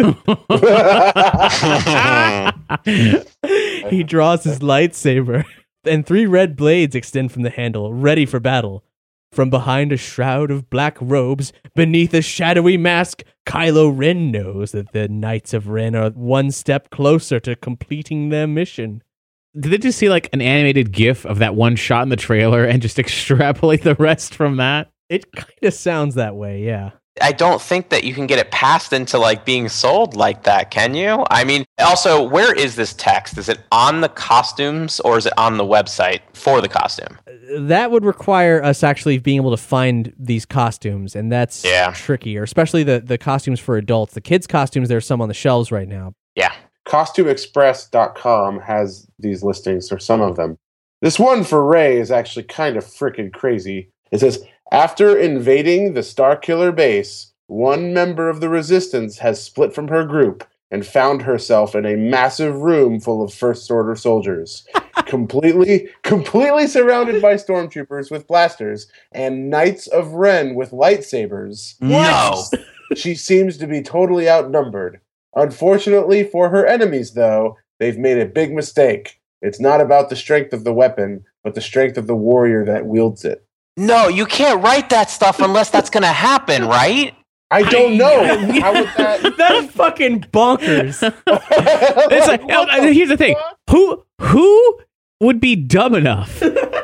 He draws his lightsaber, and three red blades extend from the handle, ready for battle. From behind a shroud of black robes, beneath a shadowy mask, Kylo Ren knows that the Knights of Ren are one step closer to completing their mission. Did they just see like an animated GIF of that one shot in the trailer and just extrapolate the rest from that? It kind of sounds that way, yeah. I don't think that you can get it passed into like being sold like that, can you? I mean, also, where is this text? Is it on the costumes or is it on the website for the costume? That would require us actually being able to find these costumes, and that's yeah. trickier, especially the, the costumes for adults. The kids' costumes, there's some on the shelves right now. Yeah. costume express dot com has these listings for some of them. This one for Rey is actually kind of freaking crazy. It says, after invading the Starkiller base, one member of the Resistance has split from her group and found herself in a massive room full of First Order soldiers, completely, completely surrounded by stormtroopers with blasters and Knights of Ren with lightsabers. No. She seems to be totally outnumbered. Unfortunately for her enemies, though, they've made a big mistake. It's not about the strength of the weapon, but the strength of the warrior that wields it. No, you can't write that stuff unless that's going to happen, right? I don't know. How would that... That's fucking bonkers. It's like, oh, here's the thing. Who who would be dumb enough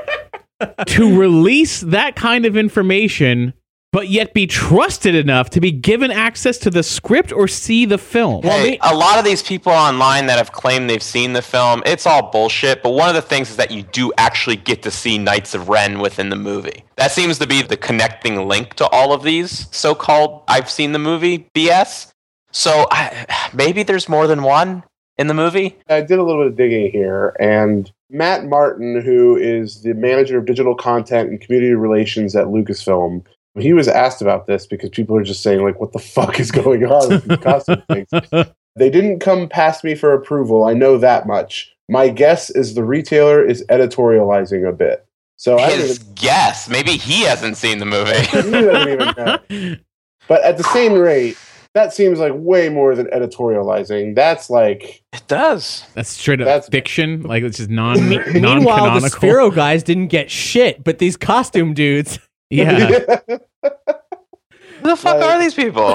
to release that kind of information but yet be trusted enough to be given access to the script or see the film? Hey, Well, me- a lot of these people online that have claimed they've seen the film, it's all bullshit, but one of the things is that you do actually get to see Knights of Ren within the movie. That seems to be the connecting link to all of these so-called I've seen the movie B S. So I, maybe there's more than one in the movie? I did a little bit of digging here, and Matt Martin, who is the manager of digital content and community relations at Lucasfilm, he was asked about this because people are just saying, like, what the fuck is going on with these costume things? They didn't come past me for approval. I know that much. My guess is the retailer is editorializing a bit. So I His even, guess. Maybe he hasn't seen the movie. he doesn't even know. But at the same rate, that seems like way more than editorializing. That's like... It does. That's straight up That's- fiction. Like, it's just non, Meanwhile, the non-canonical. Sphero guys didn't get shit, but these costume dudes... Yeah. Who the fuck Like- are these people?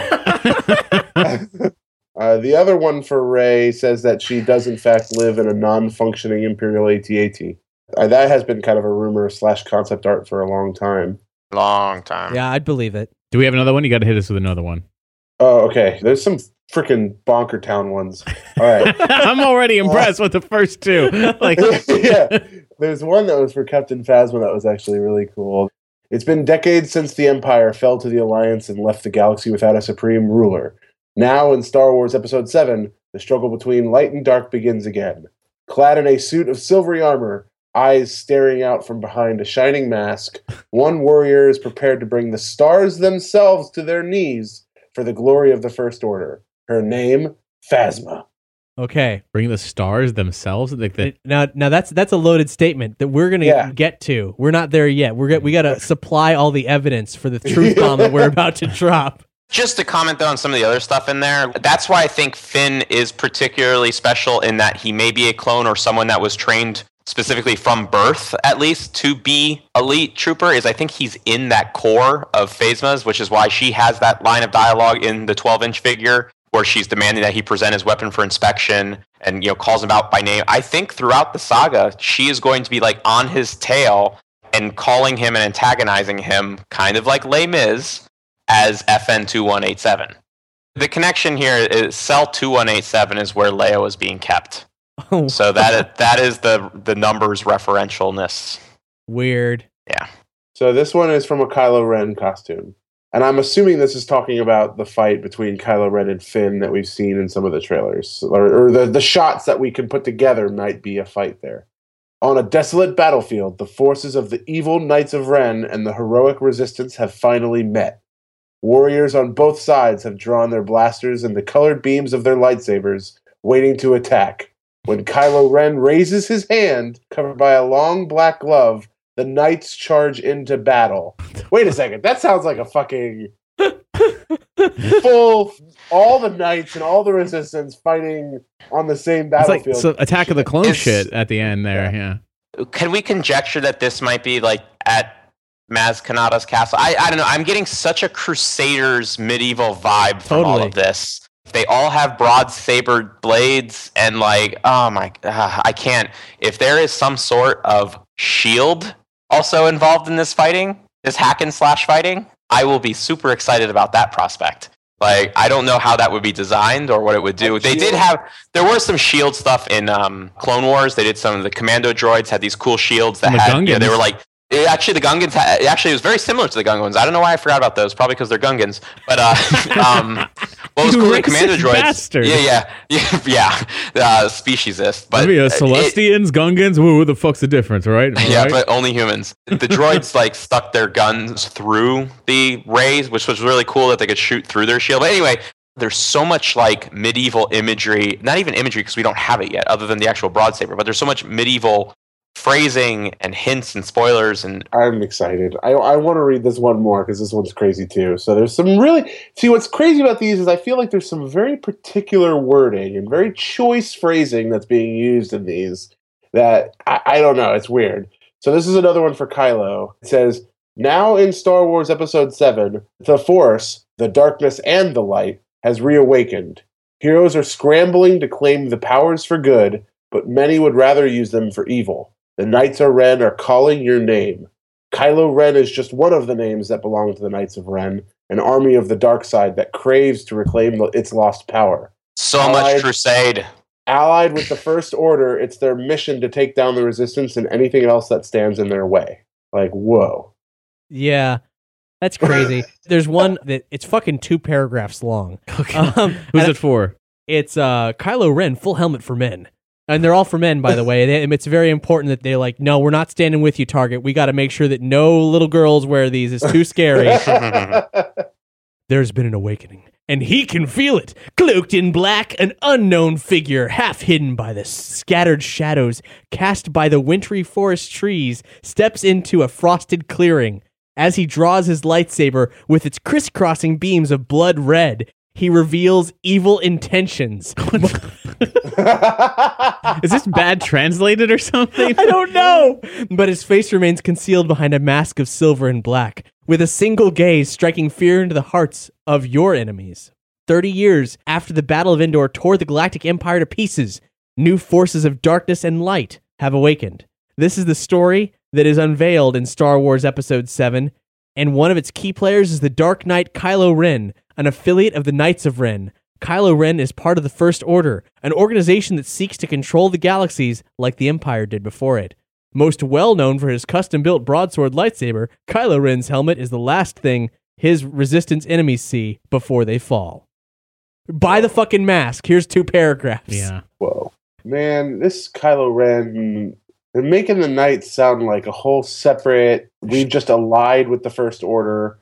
Uh, the other one for Rey says that she does in fact live in a non-functioning Imperial A T A T. Uh, that has been kind of a rumor slash concept art for a long time. Long time. Yeah, I'd believe it. Do we have another one? You got to hit us with another one. Oh, okay. There's some freaking bonker town ones. All right. I'm already impressed with the first two. Like, Yeah. There's one that was for Captain Phasma that was actually really cool. It's been decades since the Empire fell to the Alliance and left the galaxy without a supreme ruler. Now, in Star Wars Episode seven, the struggle between light and dark begins again. Clad in a suit of silvery armor, eyes staring out from behind a shining mask, one warrior is prepared to bring the stars themselves to their knees for the glory of the First Order. Her name, Phasma. Okay. bring the stars themselves. Like the, Now, now that's that's a loaded statement that we're gonna Yeah. get to. We're not there yet. We're get, we gotta supply all the evidence for the truth bomb that we're about to drop. Just to comment though on some of the other stuff in there, that's why I think Finn is particularly special in that he may be a clone or someone that was trained specifically from birth, at least, to be elite trooper. Is I think he's in that core of Phasma's, which is why she has that line of dialogue in the twelve-inch figure where she's demanding that he present his weapon for inspection and, you know, calls him out by name. I think throughout the saga, she is going to be like on his tail and calling him and antagonizing him, kind of like Les Mis, as F N two one eight seven. The connection here is Cell two one eight seven is where Leia was being kept. Oh, So that is, that is the the numbers referentialness. weird. Yeah. So this one is from a Kylo Ren costume. And I'm assuming this is talking about the fight between Kylo Ren and Finn that we've seen in some of the trailers. Or, or the, the shots that we can put together might be a fight there. On a desolate battlefield, the forces of the evil Knights of Ren and the heroic Resistance have finally met. Warriors on both sides have drawn their blasters and the colored beams of their lightsabers, waiting to attack. When Kylo Ren raises his hand, covered by a long black glove, the knights charge into battle. Wait a second. That sounds like a fucking full, all the knights and all the resistance fighting on the same battlefield. It's like so Attack of the Clones It's- shit at the end there, yeah. Can we conjecture that this might be like at Maz Kanata's castle? I, I don't know. I'm getting such a Crusaders medieval vibe from all Totally. of this. They all have broad saber blades and like, oh my, uh, I can't. If there is some sort of shield also involved in this fighting, this hack and slash fighting, I will be super excited about that prospect. Like, I don't know how that would be designed or what it would do. A They did shield? have, there was some shield stuff in um, Clone Wars. They did some of the commando droids had these cool shields that And the had, you know, they Gungans. were like, it, actually the Gungans, had, it actually was very similar to the Gungans. I don't know why I forgot about those, probably because they're Gungans. But, uh, um, what was You cool with commando racist droids? bastard. Yeah, yeah, yeah, yeah, uh, speciesist. But I mean, uh, it- Celestians, Gungans, who who the fuck's the difference, right? yeah, Right? but only humans. The droids like stuck their guns through the rays, which was really cool that they could shoot through their shield. But anyway, there's so much like medieval imagery, not even imagery because we don't have it yet, other than the actual broadsaber. But there's so much medieval phrasing and hints and spoilers and I'm excited. I, I want to read this one more because this one's crazy too. So there's some really see what's crazy about these is I feel like there's some very particular wording and very choice phrasing that's being used in these that I, I don't know. It's weird. So this is another one for Kylo. It says, now in Star Wars Episode seven, the Force, the darkness and the light, has reawakened. Heroes are scrambling to claim the powers for good, but many would rather use them for evil. The Knights of Ren are calling your name. Kylo Ren is just one of the names that belong to the Knights of Ren, an army of the dark side that craves to reclaim its lost power. so Allied- much crusade. Allied with the First Order, it's their mission to take down the Resistance and anything else that stands in their way. Like, whoa. Yeah, that's crazy. There's one that it's fucking two paragraphs long. Okay. Um, Who's and it for? It's uh, Kylo Ren, full helmet for men. And they're all for men, by the way. They, it's very important that they're like, no, we're not standing with you, Target. We got to make sure that no little girls wear these. It's too scary. There's been an awakening, and he can feel it. Cloaked in black, an unknown figure, half hidden by the scattered shadows cast by the wintry forest trees, steps into a frosted clearing. As he draws his lightsaber with its crisscrossing beams of blood red, he reveals evil intentions. Is this bad translated or something? I don't know. But his face remains concealed behind a mask of silver and black, with a single gaze striking fear into the hearts of your enemies. Thirty years after the Battle of Endor tore the Galactic Empire to pieces, new forces of darkness and light have awakened. This is the story that is unveiled in Star Wars Episode seven, and one of its key players is the Dark Knight Kylo Ren, an affiliate of the Knights of Ren. Kylo Ren is part of the First Order, an organization that seeks to control the galaxies like the Empire did before it. Most well known for his custom-built broadsword lightsaber, Kylo Ren's helmet is the last thing his Resistance enemies see before they fall. Buy the fucking mask. Here's two paragraphs. Yeah. Whoa. Man, this Kylo Ren, they're making the Knights sound like a whole separate, we've just allied with the First Order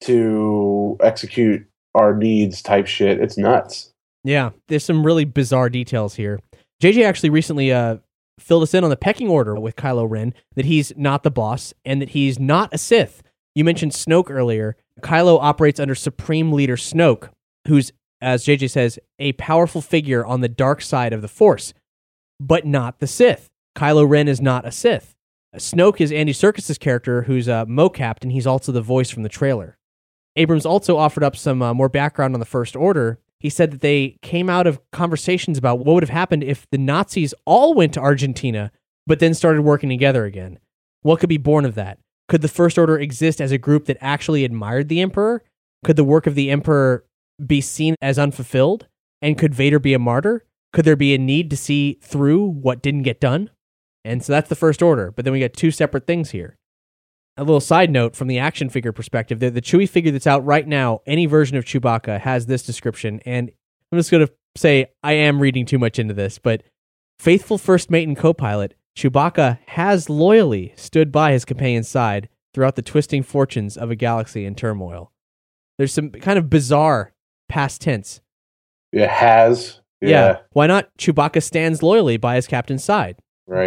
to execute our needs type shit. It's nuts. Yeah, there's some really bizarre details here. J J actually recently uh, filled us in on the pecking order with Kylo Ren, that he's not the boss and that he's not a Sith. You mentioned Snoke earlier. Kylo operates under Supreme Leader Snoke, who's, as J J says, a powerful figure on the dark side of the Force, but not the Sith. Kylo Ren is not a Sith. Snoke is Andy Serkis' character, who's a mocapped, and he's also the voice from the trailer. Abrams also offered up some uh, more background on the First Order. He said that they came out of conversations about what would have happened if the Nazis all went to Argentina, but then started working together again. What could be born of that? Could the First Order exist as a group that actually admired the Emperor? Could the work of the Emperor be seen as unfulfilled? And could Vader be a martyr? Could there be a need to see through what didn't get done? And so that's the First Order. But then we got two separate things here. A little side note from the action figure perspective, the, the Chewie figure that's out right now, any version of Chewbacca has this description, and I'm just going to say I am reading too much into this, but faithful first mate and co-pilot, Chewbacca has loyally stood by his companion's side throughout the twisting fortunes of a galaxy in turmoil. There's some kind of bizarre past tense. It has. Yeah. yeah. Why not? Chewbacca stands loyally by his captain's side. Right.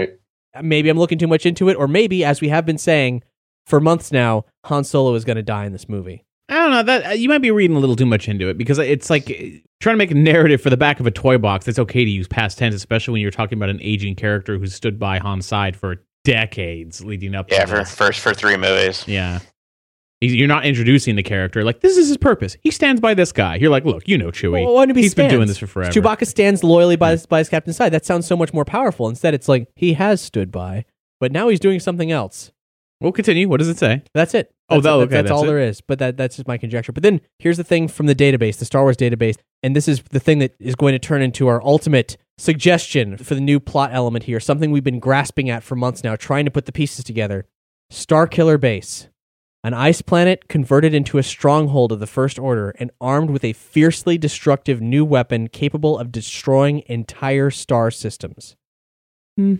maybe I'm looking too much into it, or maybe, as we have been saying for months now, Han Solo is going to die in this movie. I don't know, that you might be reading a little too much into it, because it's like trying to make a narrative for the back of a toy box. It's okay to use past tense, especially when you're talking about an aging character who stood by Han's side for decades leading up Yeah, to for this. first for three movies. Yeah. He's- You're not introducing the character. Like, this is his purpose. He stands by this guy. You're like, look, you know Chewie. Well, why don't he He's been stands? doing this for forever. Chewbacca stands loyally by, his, by his captain's side. That sounds so much more powerful. Instead, it's like, he has stood by, but now he's doing something else. We'll continue. What does it say? That's it. Oh, That's, that- it. okay, that's, that's that's all it. there is. But that that's just my conjecture. But then here's the thing from the database, the Star Wars database, and this is the thing that is going to turn into our ultimate suggestion for the new plot element here, something we've been grasping at for months now, trying to put the pieces together. Starkiller Base, an ice planet converted into a stronghold of the First Order and armed with a fiercely destructive new weapon capable of destroying entire star systems. Hmm.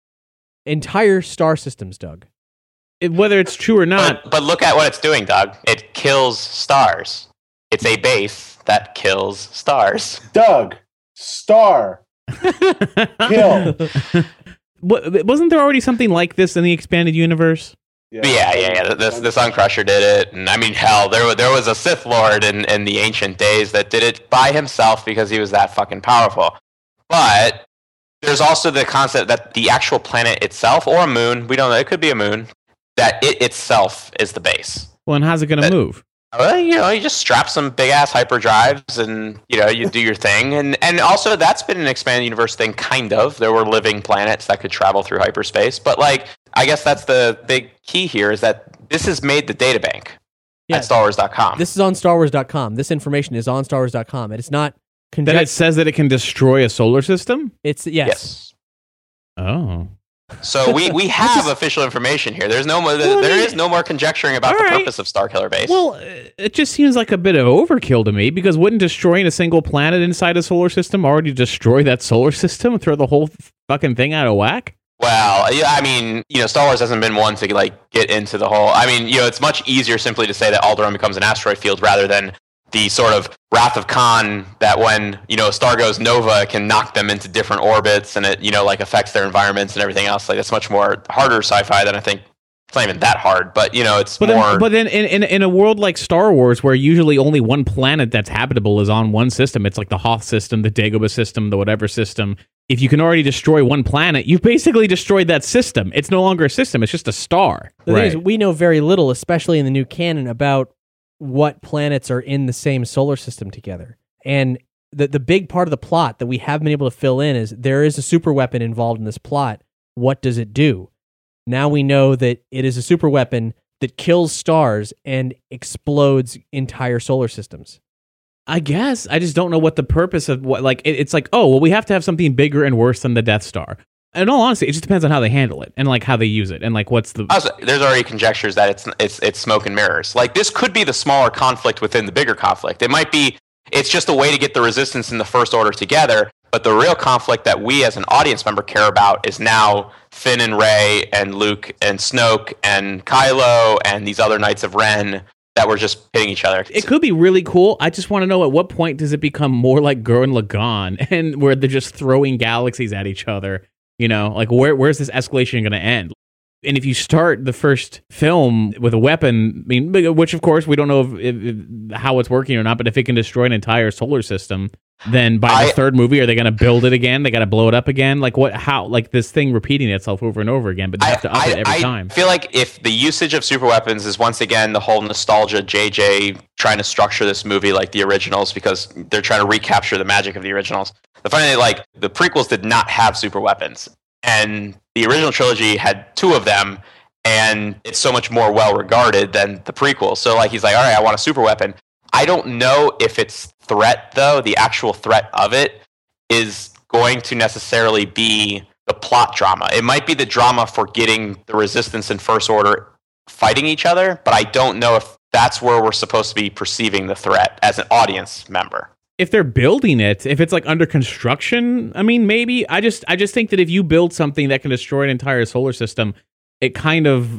Entire star systems, Doug. It- whether it's true or not, But, but look at what it's doing, Doug. It kills stars. It's a base that kills stars. Doug, star, kill. What, wasn't there already something like this in the expanded universe? Yeah, yeah, yeah. The, the, the Sun Crusher did it, and I mean, hell, there wa- there was a Sith Lord in, in the ancient days that did it by himself because he was that fucking powerful. But there's also the concept that the actual planet itself, or a moon, we don't know, it could be a moon, that it itself is the base. Well, and how's it going to That- move? Well, you know, you just strap some big ass hyperdrives, and you know, you do your thing, and and also that's been an expanded universe thing, kind of. There were living planets that could travel through hyperspace, but like, I guess that's the big key here is that this has made the databank Yeah. at Star Wars dot com. This is on Star Wars dot com. This information is on Star Wars dot com. And it's not That conjecture. it says that it can destroy a solar system? It's, yes. yes. Oh. So we, we have official information here. There's no more. Well, I there mean- is no more conjecturing about All the right. purpose of Starkiller Base. Well, uh, it just seems like a bit of overkill to me, because wouldn't destroying a single planet inside a solar system already destroy that solar system and throw the whole fucking thing out of whack? Well, yeah, I mean, you know, Star Wars hasn't been one to like get into the whole. I mean, you know, it's much easier simply to say that Alderaan becomes an asteroid field rather than the sort of Wrath of Khan that when, you know, a star goes nova, it can knock them into different orbits and it, you know, like affects their environments and everything else. Like, it's much more harder sci-fi than I think. It's not even that hard, but you know, it's But more. then, but then in, in, in a world like Star Wars, where usually only one planet that's habitable is on one system, it's like the Hoth system, the Dagobah system, the whatever system. If you can already destroy one planet, you've basically destroyed that system. It's no longer a system, it's just a star. The thing is, we know very little, especially in the new canon, about what planets are in the same solar system together. And the the big part of the plot that we haven't been able to fill in is there is a super weapon involved in this plot. What does it do? Now we know that it is a super weapon that kills stars and explodes entire solar systems. I guess. I just don't know what the purpose of what, like, it, it's like, oh, well, we have to have something bigger and worse than the Death Star. In all honesty, it just depends on how they handle it and like how they use it and like what's the. Also, there's already conjectures that it's it's it's smoke and mirrors. Like, this could be the smaller conflict within the bigger conflict. It might be it's just a way to get the Resistance and the First Order together. But the real conflict that we as an audience member care about is now Finn and Rey and Luke and Snoke and Kylo and these other Knights of Ren that were just hitting each other. It could be really cool. I just want to know at what point does it become more like Gurren Lagann and where they're just throwing galaxies at each other. You know, like where where's this escalation going to end? And if you start the first film with a weapon, I mean, which of course we don't know if, if, if, how it's working or not, but if it can destroy an entire solar system, then by the I- third movie, are they going to build it again? They got to blow it up again? Like what? How? Like this thing repeating itself over and over again, but they have to up it every I time. feel like if the usage of super weapons is once again the whole nostalgia, J J trying to structure this movie like the originals because they're trying to recapture the magic of the originals. The funny thing, like the prequels did not have super weapons, and the original trilogy had two of them, and it's so much more well regarded than the prequel. So like he's like, all right, I want a super weapon. I don't know if its threat though, the actual threat of it, is going to necessarily be the plot drama. It might be the drama for getting the Resistance and First Order fighting each other, but I don't know if that's where we're supposed to be perceiving the threat as an audience member. If they're building it, if it's like under construction, I mean, maybe. I just, I just think that if you build something that can destroy an entire solar system, it kind of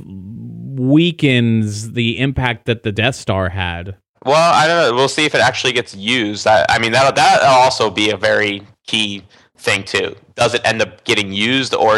weakens the impact that the Death Star had. Well, I don't know. We'll see if it actually gets used. I, I mean, that'll, that'll also be a very key thing, too. Does it end up getting used, or is it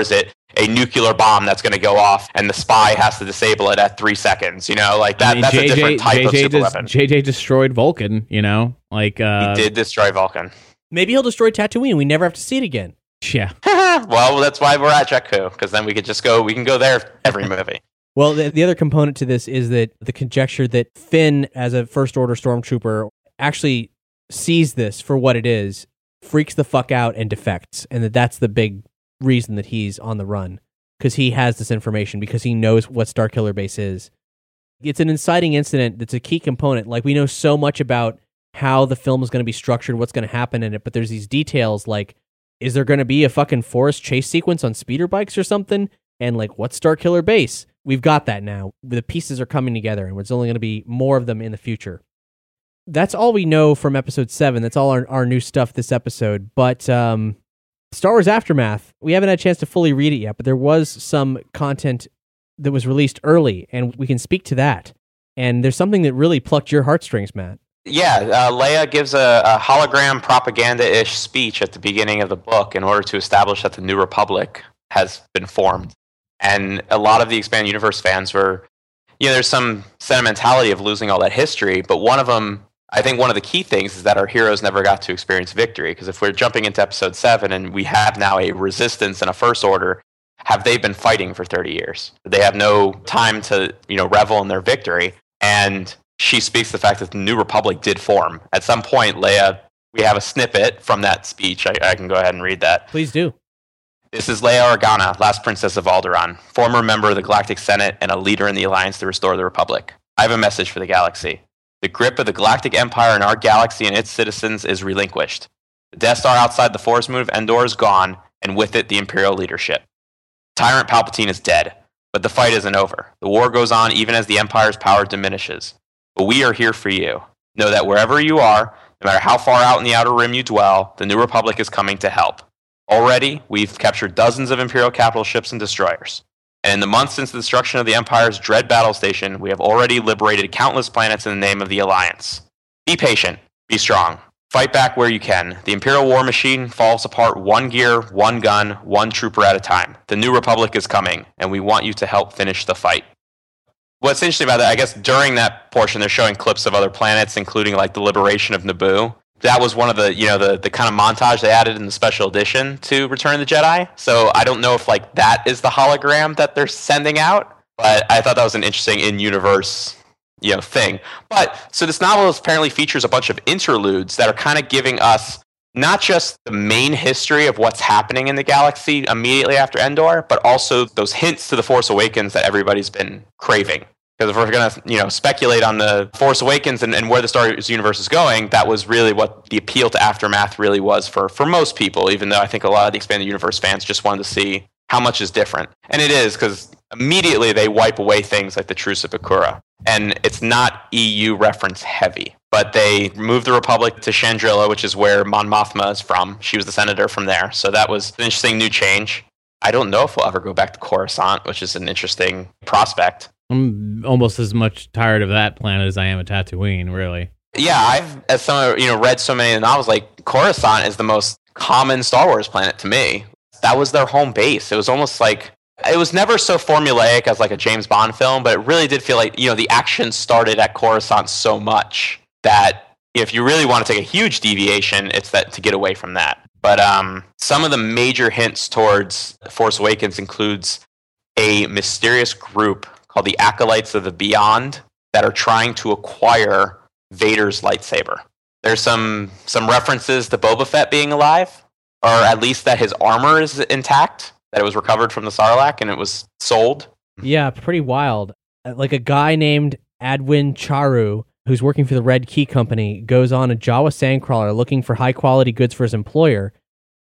a nuclear bomb that's going to go off, and the spy has to disable it at three seconds. You know, like that. I mean, that's J J, a different type J J of super des- weapon. J J destroyed Vulcan. You know, like uh, He did destroy Vulcan. Maybe he'll destroy Tatooine. We never have to see it again. Yeah. Well, that's why we're at Jakku, because then we could just go. We can go there every movie. Well, the, the other component to this is that the conjecture that Finn, as a First Order stormtrooper, actually sees this for what it is, freaks the fuck out and defects, and that that's the big reason that he's on the run, because he has this information, because he knows what Starkiller Base is. It's an inciting incident that's a key component. Like, we know so much about how the film is going to be structured, what's going to happen in it, but there's these details like, is there going to be a fucking forest chase sequence on speeder bikes or something? And like, what's Starkiller Base? We've got that now. The pieces are coming together, and there's only going to be more of them in the future. That's all we know from episode seven. That's all our, our new stuff this episode. But um, Star Wars Aftermath, we haven't had a chance to fully read it yet, but there was some content that was released early, and we can speak to that. And there's something that really plucked your heartstrings, Matt. Yeah, uh, Leia gives a, a hologram propaganda-ish speech at the beginning of the book in order to establish that the New Republic has been formed. And a lot of the Expanded Universe fans were, you know, there's some sentimentality of losing all that history, but one of them, I think one of the key things is that our heroes never got to experience victory, because if we're jumping into episode seven and we have now a resistance and a First Order, have they been fighting for thirty years? They have no time to, you know, revel in their victory. And she speaks the fact that the New Republic did form. At some point, Leia, we have a snippet from that speech. I, I can go ahead and read that. Please do. This is Leia Organa, last princess of Alderaan, former member of the Galactic Senate and a leader in the Alliance to restore the Republic. I have a message for the galaxy. The grip of the Galactic Empire in our galaxy and its citizens is relinquished. The Death Star outside the Forest Moon of Endor is gone, and with it the Imperial leadership. Tyrant Palpatine is dead, but the fight isn't over. The war goes on even as the Empire's power diminishes. But we are here for you. Know that wherever you are, no matter how far out in the Outer Rim you dwell, the New Republic is coming to help. Already, we've captured dozens of Imperial capital ships and destroyers. And in the months since the destruction of the Empire's dread battle station, we have already liberated countless planets in the name of the Alliance. Be patient. Be strong. Fight back where you can. The Imperial war machine falls apart one gear, one gun, one trooper at a time. The New Republic is coming, and we want you to help finish the fight. What's interesting about that, I guess during that portion, they're showing clips of other planets, including like the liberation of Naboo. That was one of the, you know, the, the kind of montage they added in the special edition to Return of the Jedi. So I don't know if like that is the hologram that they're sending out, but I thought that was an interesting in-universe, you know, thing. But so this novel apparently features a bunch of interludes that are kind of giving us not just the main history of what's happening in the galaxy immediately after Endor, but also those hints to the Force Awakens that everybody's been craving. Because if we're going to, you know, speculate on the Force Awakens and, and where the Star Wars universe is going, that was really what the appeal to Aftermath really was for, for most people, even though I think a lot of the Expanded Universe fans just wanted to see how much is different. And it is, because immediately they wipe away things like the Truce of Bakura. And it's not E U reference heavy, but they moved the Republic to Chandrila, which is where Mon Mothma is from. She was the senator from there. So that was an interesting new change. I don't know if we'll ever go back to Coruscant, which is an interesting prospect. I'm almost as much tired of that planet as I am of Tatooine, really. Yeah, I've as some you know read so many of the novels. Like Coruscant is the most common Star Wars planet to me. That was their home base. It was almost like it was never so formulaic as like a James Bond film, but it really did feel like, you know, the action started at Coruscant so much that if you really want to take a huge deviation, it's that to get away from that. But um, some of the major hints towards Force Awakens includes a mysterious group called the Acolytes of the Beyond that are trying to acquire Vader's lightsaber. There's some some references to Boba Fett being alive, or at least that his armor is intact, that it was recovered from the Sarlacc and it was sold. Yeah, pretty wild. Like a guy named Adwin Charu, who's working for the Red Key Company, goes on a Jawa sandcrawler looking for high-quality goods for his employer,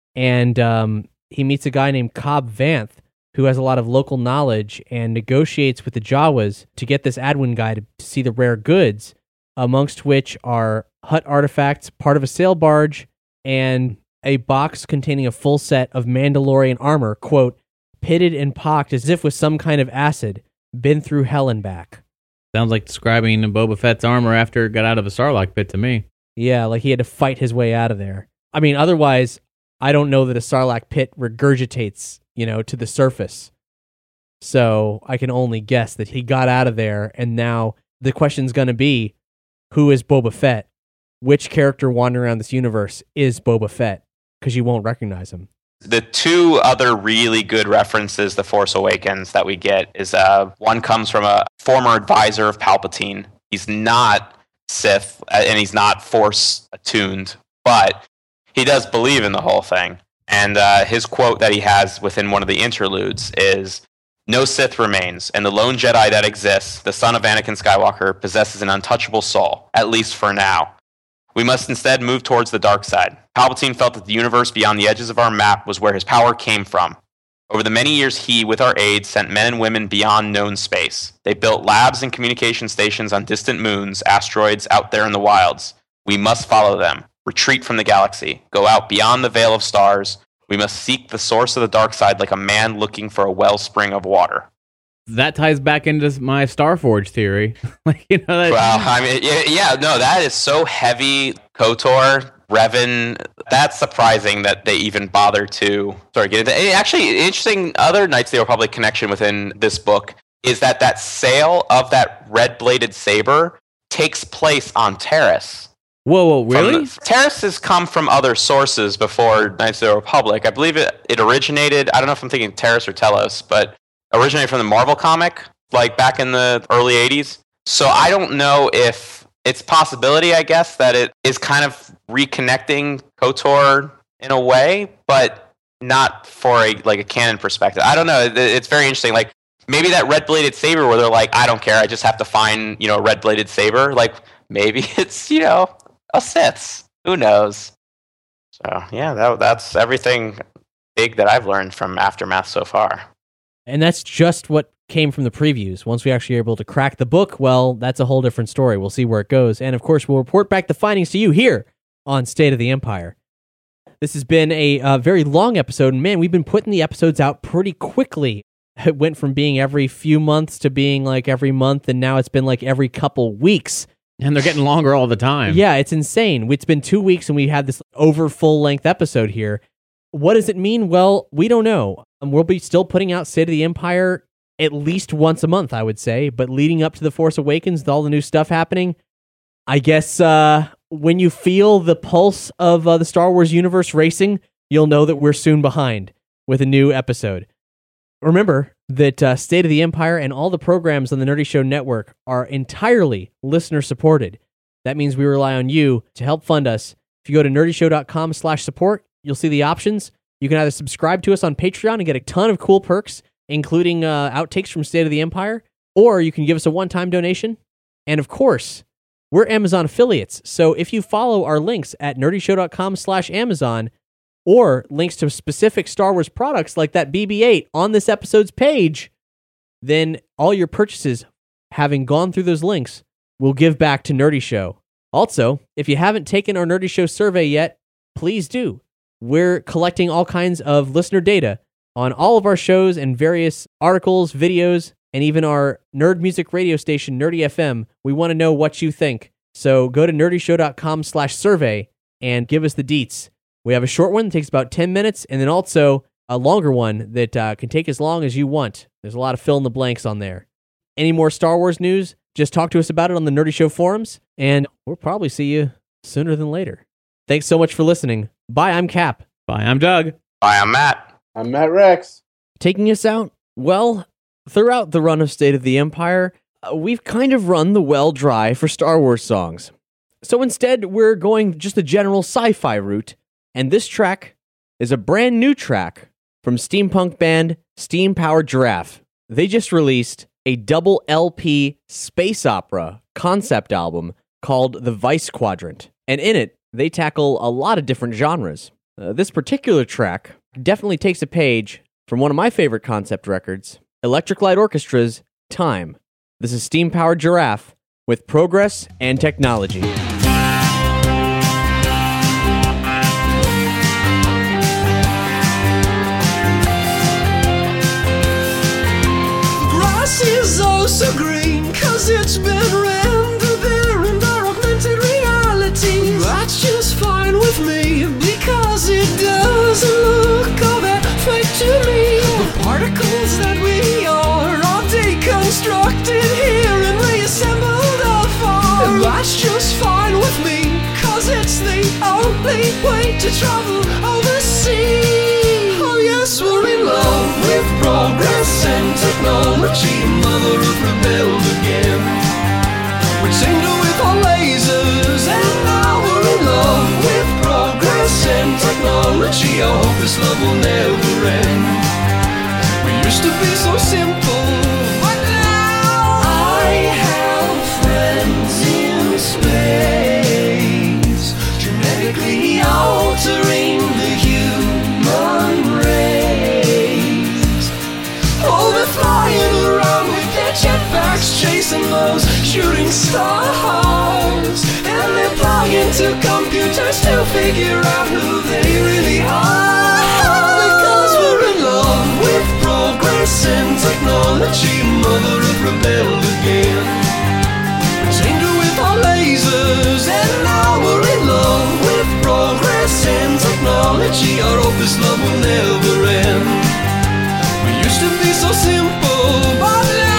and um, he meets a guy named Cobb Vanth, who has a lot of local knowledge and negotiates with the Jawas to get this Adwin guy to see the rare goods, amongst which are Hutt artifacts, part of a sail barge, and a box containing a full set of Mandalorian armor, quote, pitted and pocked as if with some kind of acid, been through hell and back. Sounds like describing Boba Fett's armor after it got out of a Sarlacc pit to me. Yeah, like he had to fight his way out of there. I mean, otherwise, I don't know that a Sarlacc pit regurgitates, you know, to the surface. So I can only guess that he got out of there, and now the question's going to be, who is Boba Fett? Which character wandering around this universe is Boba Fett? Because you won't recognize him. The two other really good references The Force Awakens that we get is uh, one comes from a former advisor of Palpatine. He's not Sith, and he's not Force attuned, but he does believe in the whole thing. And uh, his quote that he has within one of the interludes is, "No Sith remains, and the lone Jedi that exists, the son of Anakin Skywalker, possesses an untouchable soul, at least for now. We must instead move towards the dark side. Palpatine felt that the universe beyond the edges of our map was where his power came from. Over the many years he, with our aid, sent men and women beyond known space. They built labs and communication stations on distant moons, asteroids out there in the wilds. We must follow them, retreat from the galaxy, go out beyond the veil of stars. We must seek the source of the dark side like a man looking for a wellspring of water." That ties back into my Starforge theory. like, you know, that, Well, I mean, yeah, yeah, no, that is so heavy. KOTOR, Revan, that's surprising that they even bother to sort of get into. And actually, interesting other Knights of the Republic connection within this book is that that sale of that red-bladed saber takes place on Terrace. Whoa, whoa, really? The, Terrace has come from other sources before Knights of the Republic. I believe it, it originated, I don't know if I'm thinking Terrace or Telos, but originated from the Marvel comic, like back in the early eighties. So I don't know if it's possibility, I guess, that it is kind of reconnecting KOTOR in a way, but not for a like a canon perspective. I don't know. It, it's very interesting. Like maybe that red-bladed saber where they're like, I don't care, I just have to find, you know, a red-bladed saber. Like maybe it's, you know, a Sith's. Who knows? So yeah, that that's everything big that I've learned from Aftermath so far. And that's just what came from the previews. Once we actually are able to crack the book, well, that's a whole different story. We'll see where it goes. And of course, we'll report back the findings to you here on State of the Empire. This has been a uh, very long episode. And man, we've been putting the episodes out pretty quickly. It went from being every few months to being like every month. And now it's been like every couple weeks. And they're getting longer all the time. Yeah, it's insane. It's been two weeks and we had this over full length episode here. What does it mean? Well, we don't know. Um, we'll be still putting out State of the Empire at least once a month, I would say. But leading up to The Force Awakens, with all the new stuff happening, I guess uh, when you feel the pulse of uh, the Star Wars universe racing, you'll know that we're soon behind with a new episode. Remember that uh, State of the Empire and all the programs on the Nerdy Show Network are entirely listener-supported. That means we rely on you to help fund us. If you go to nerdyshow.com slash support, you'll see the options. You can either subscribe to us on Patreon and get a ton of cool perks, including uh, outtakes from State of the Empire, or you can give us a one-time donation. And of course, we're Amazon affiliates, so if you follow our links at nerdyshow.com slash Amazon, or links to specific Star Wars products like that B B eight on this episode's page, then all your purchases, having gone through those links, will give back to Nerdy Show. Also, if you haven't taken our Nerdy Show survey yet, please do. We're collecting all kinds of listener data on all of our shows and various articles, videos, and even our nerd music radio station, Nerdy F M. We want to know what you think. So go to nerdyshow.com slash survey and give us the deets. We have a short one that takes about ten minutes, and then also a longer one that uh, can take as long as you want. There's a lot of fill in the blanks on there. Any more Star Wars news? Just talk to us about it on the Nerdy Show forums, and we'll probably see you sooner than later. Thanks so much for listening. Bye, I'm Cap. Bye, I'm Doug. Bye, I'm Matt. I'm Matt Rex. Taking us out? Well, throughout the run of State of the Empire, uh, we've kind of run the well dry for Star Wars songs. So instead, we're going just a general sci-fi route, and this track is a brand new track from steampunk band Steam Powered Giraffe. They just released a double L P space opera concept album called The Vice Quadrant, and in it, they tackle a lot of different genres. Uh, this particular track definitely takes a page from one of my favorite concept records, Electric Light Orchestra's Time. This is Steam Powered Giraffe with Progress and Technology. Grass is oh so green, cause it's been rendered there in our augmented reality. That's just fine with me, because it does can't wait to travel overseas. Oh yes, we're in love with progress and technology. Mother Earth rebelled again. We tinker with our lasers, and now we're in love with progress and technology. I hope this love will never end. We used to be so simple, but now I have friends in space, genetically altering the human race. Oh, they're flying around with their jetpacks, chasing those shooting stars, and they're plugging to computers to figure out who they really are. Because we're in love with progress and technology. Mother Earth rebelled again. We tinker with our lasers, and now we're in love with progress and technology. I hope this love will never end. We used to be so simple, but now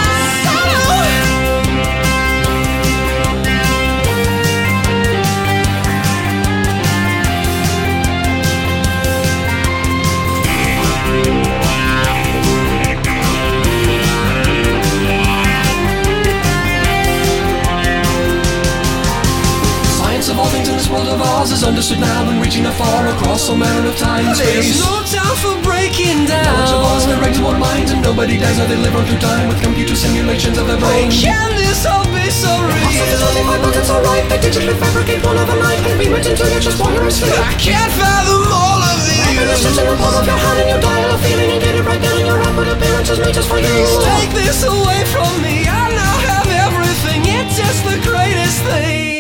of all things in this world of ours is understood now and reaching afar across all manner of time and space. There's no time for breaking down. Knowledge of ours and to one mind, and nobody dies now they live on through time with computer simulations of their brain. Can this all be so real? Possibility my buckets are right. They digitally fabricate one of a night and beam it into your just wondrous fate. I can't fathom all of these. Open the switch in the palm of your hand and you dial a feeling and get it right then in your output appearances made just for you. Please take this away from me. I now have everything. It's just the greatest thing.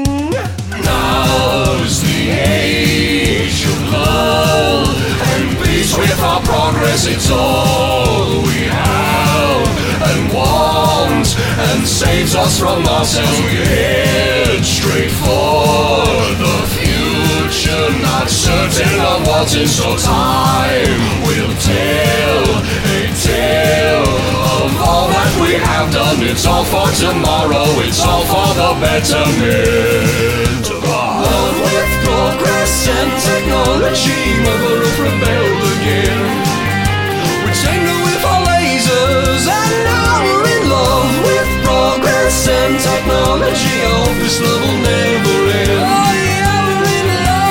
Now's the age of love and peace. With our progress, it's all we have and want, and saves us from ourselves. We head straight for the future, not certain of what's in store. Time will tell a tale of all that we have done. It's all for tomorrow, it's all for the betterment of our love with progress and technology. Mother Earth rebelled again. We tinker with our lasers, and now we're in love with progress and technology. I hope this love will never end. Oh yeah, we're in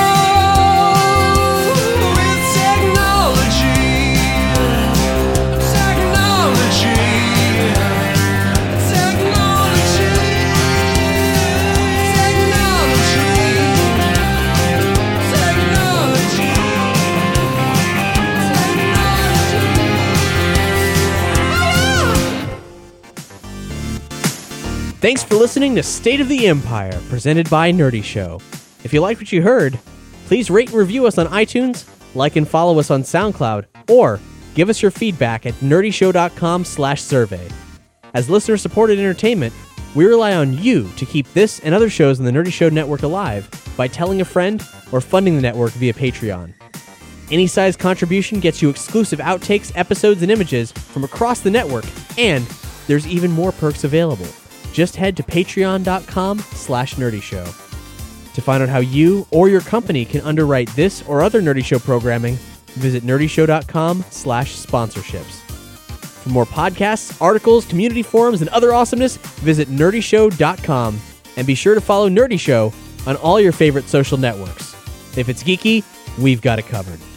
love with technology. Technology. Technology. Thanks for listening to State of the Empire, presented by Nerdy Show. If you liked what you heard, please rate and review us on iTunes, like and follow us on SoundCloud, or give us your feedback at nerdyshow.com slash survey. As listener-supported entertainment, we rely on you to keep this and other shows in the Nerdy Show network alive by telling a friend or funding the network via Patreon. Any size contribution gets you exclusive outtakes, episodes, and images from across the network, and there's even more perks available. Just head to patreon.com slash nerdyshow. To find out how you or your company can underwrite this or other Nerdy Show programming, visit nerdyshow.com slash sponsorships. For more podcasts, articles, community forums, and other awesomeness, visit nerdyshow dot com. And be sure to follow Nerdy Show on all your favorite social networks. If it's geeky, we've got it covered.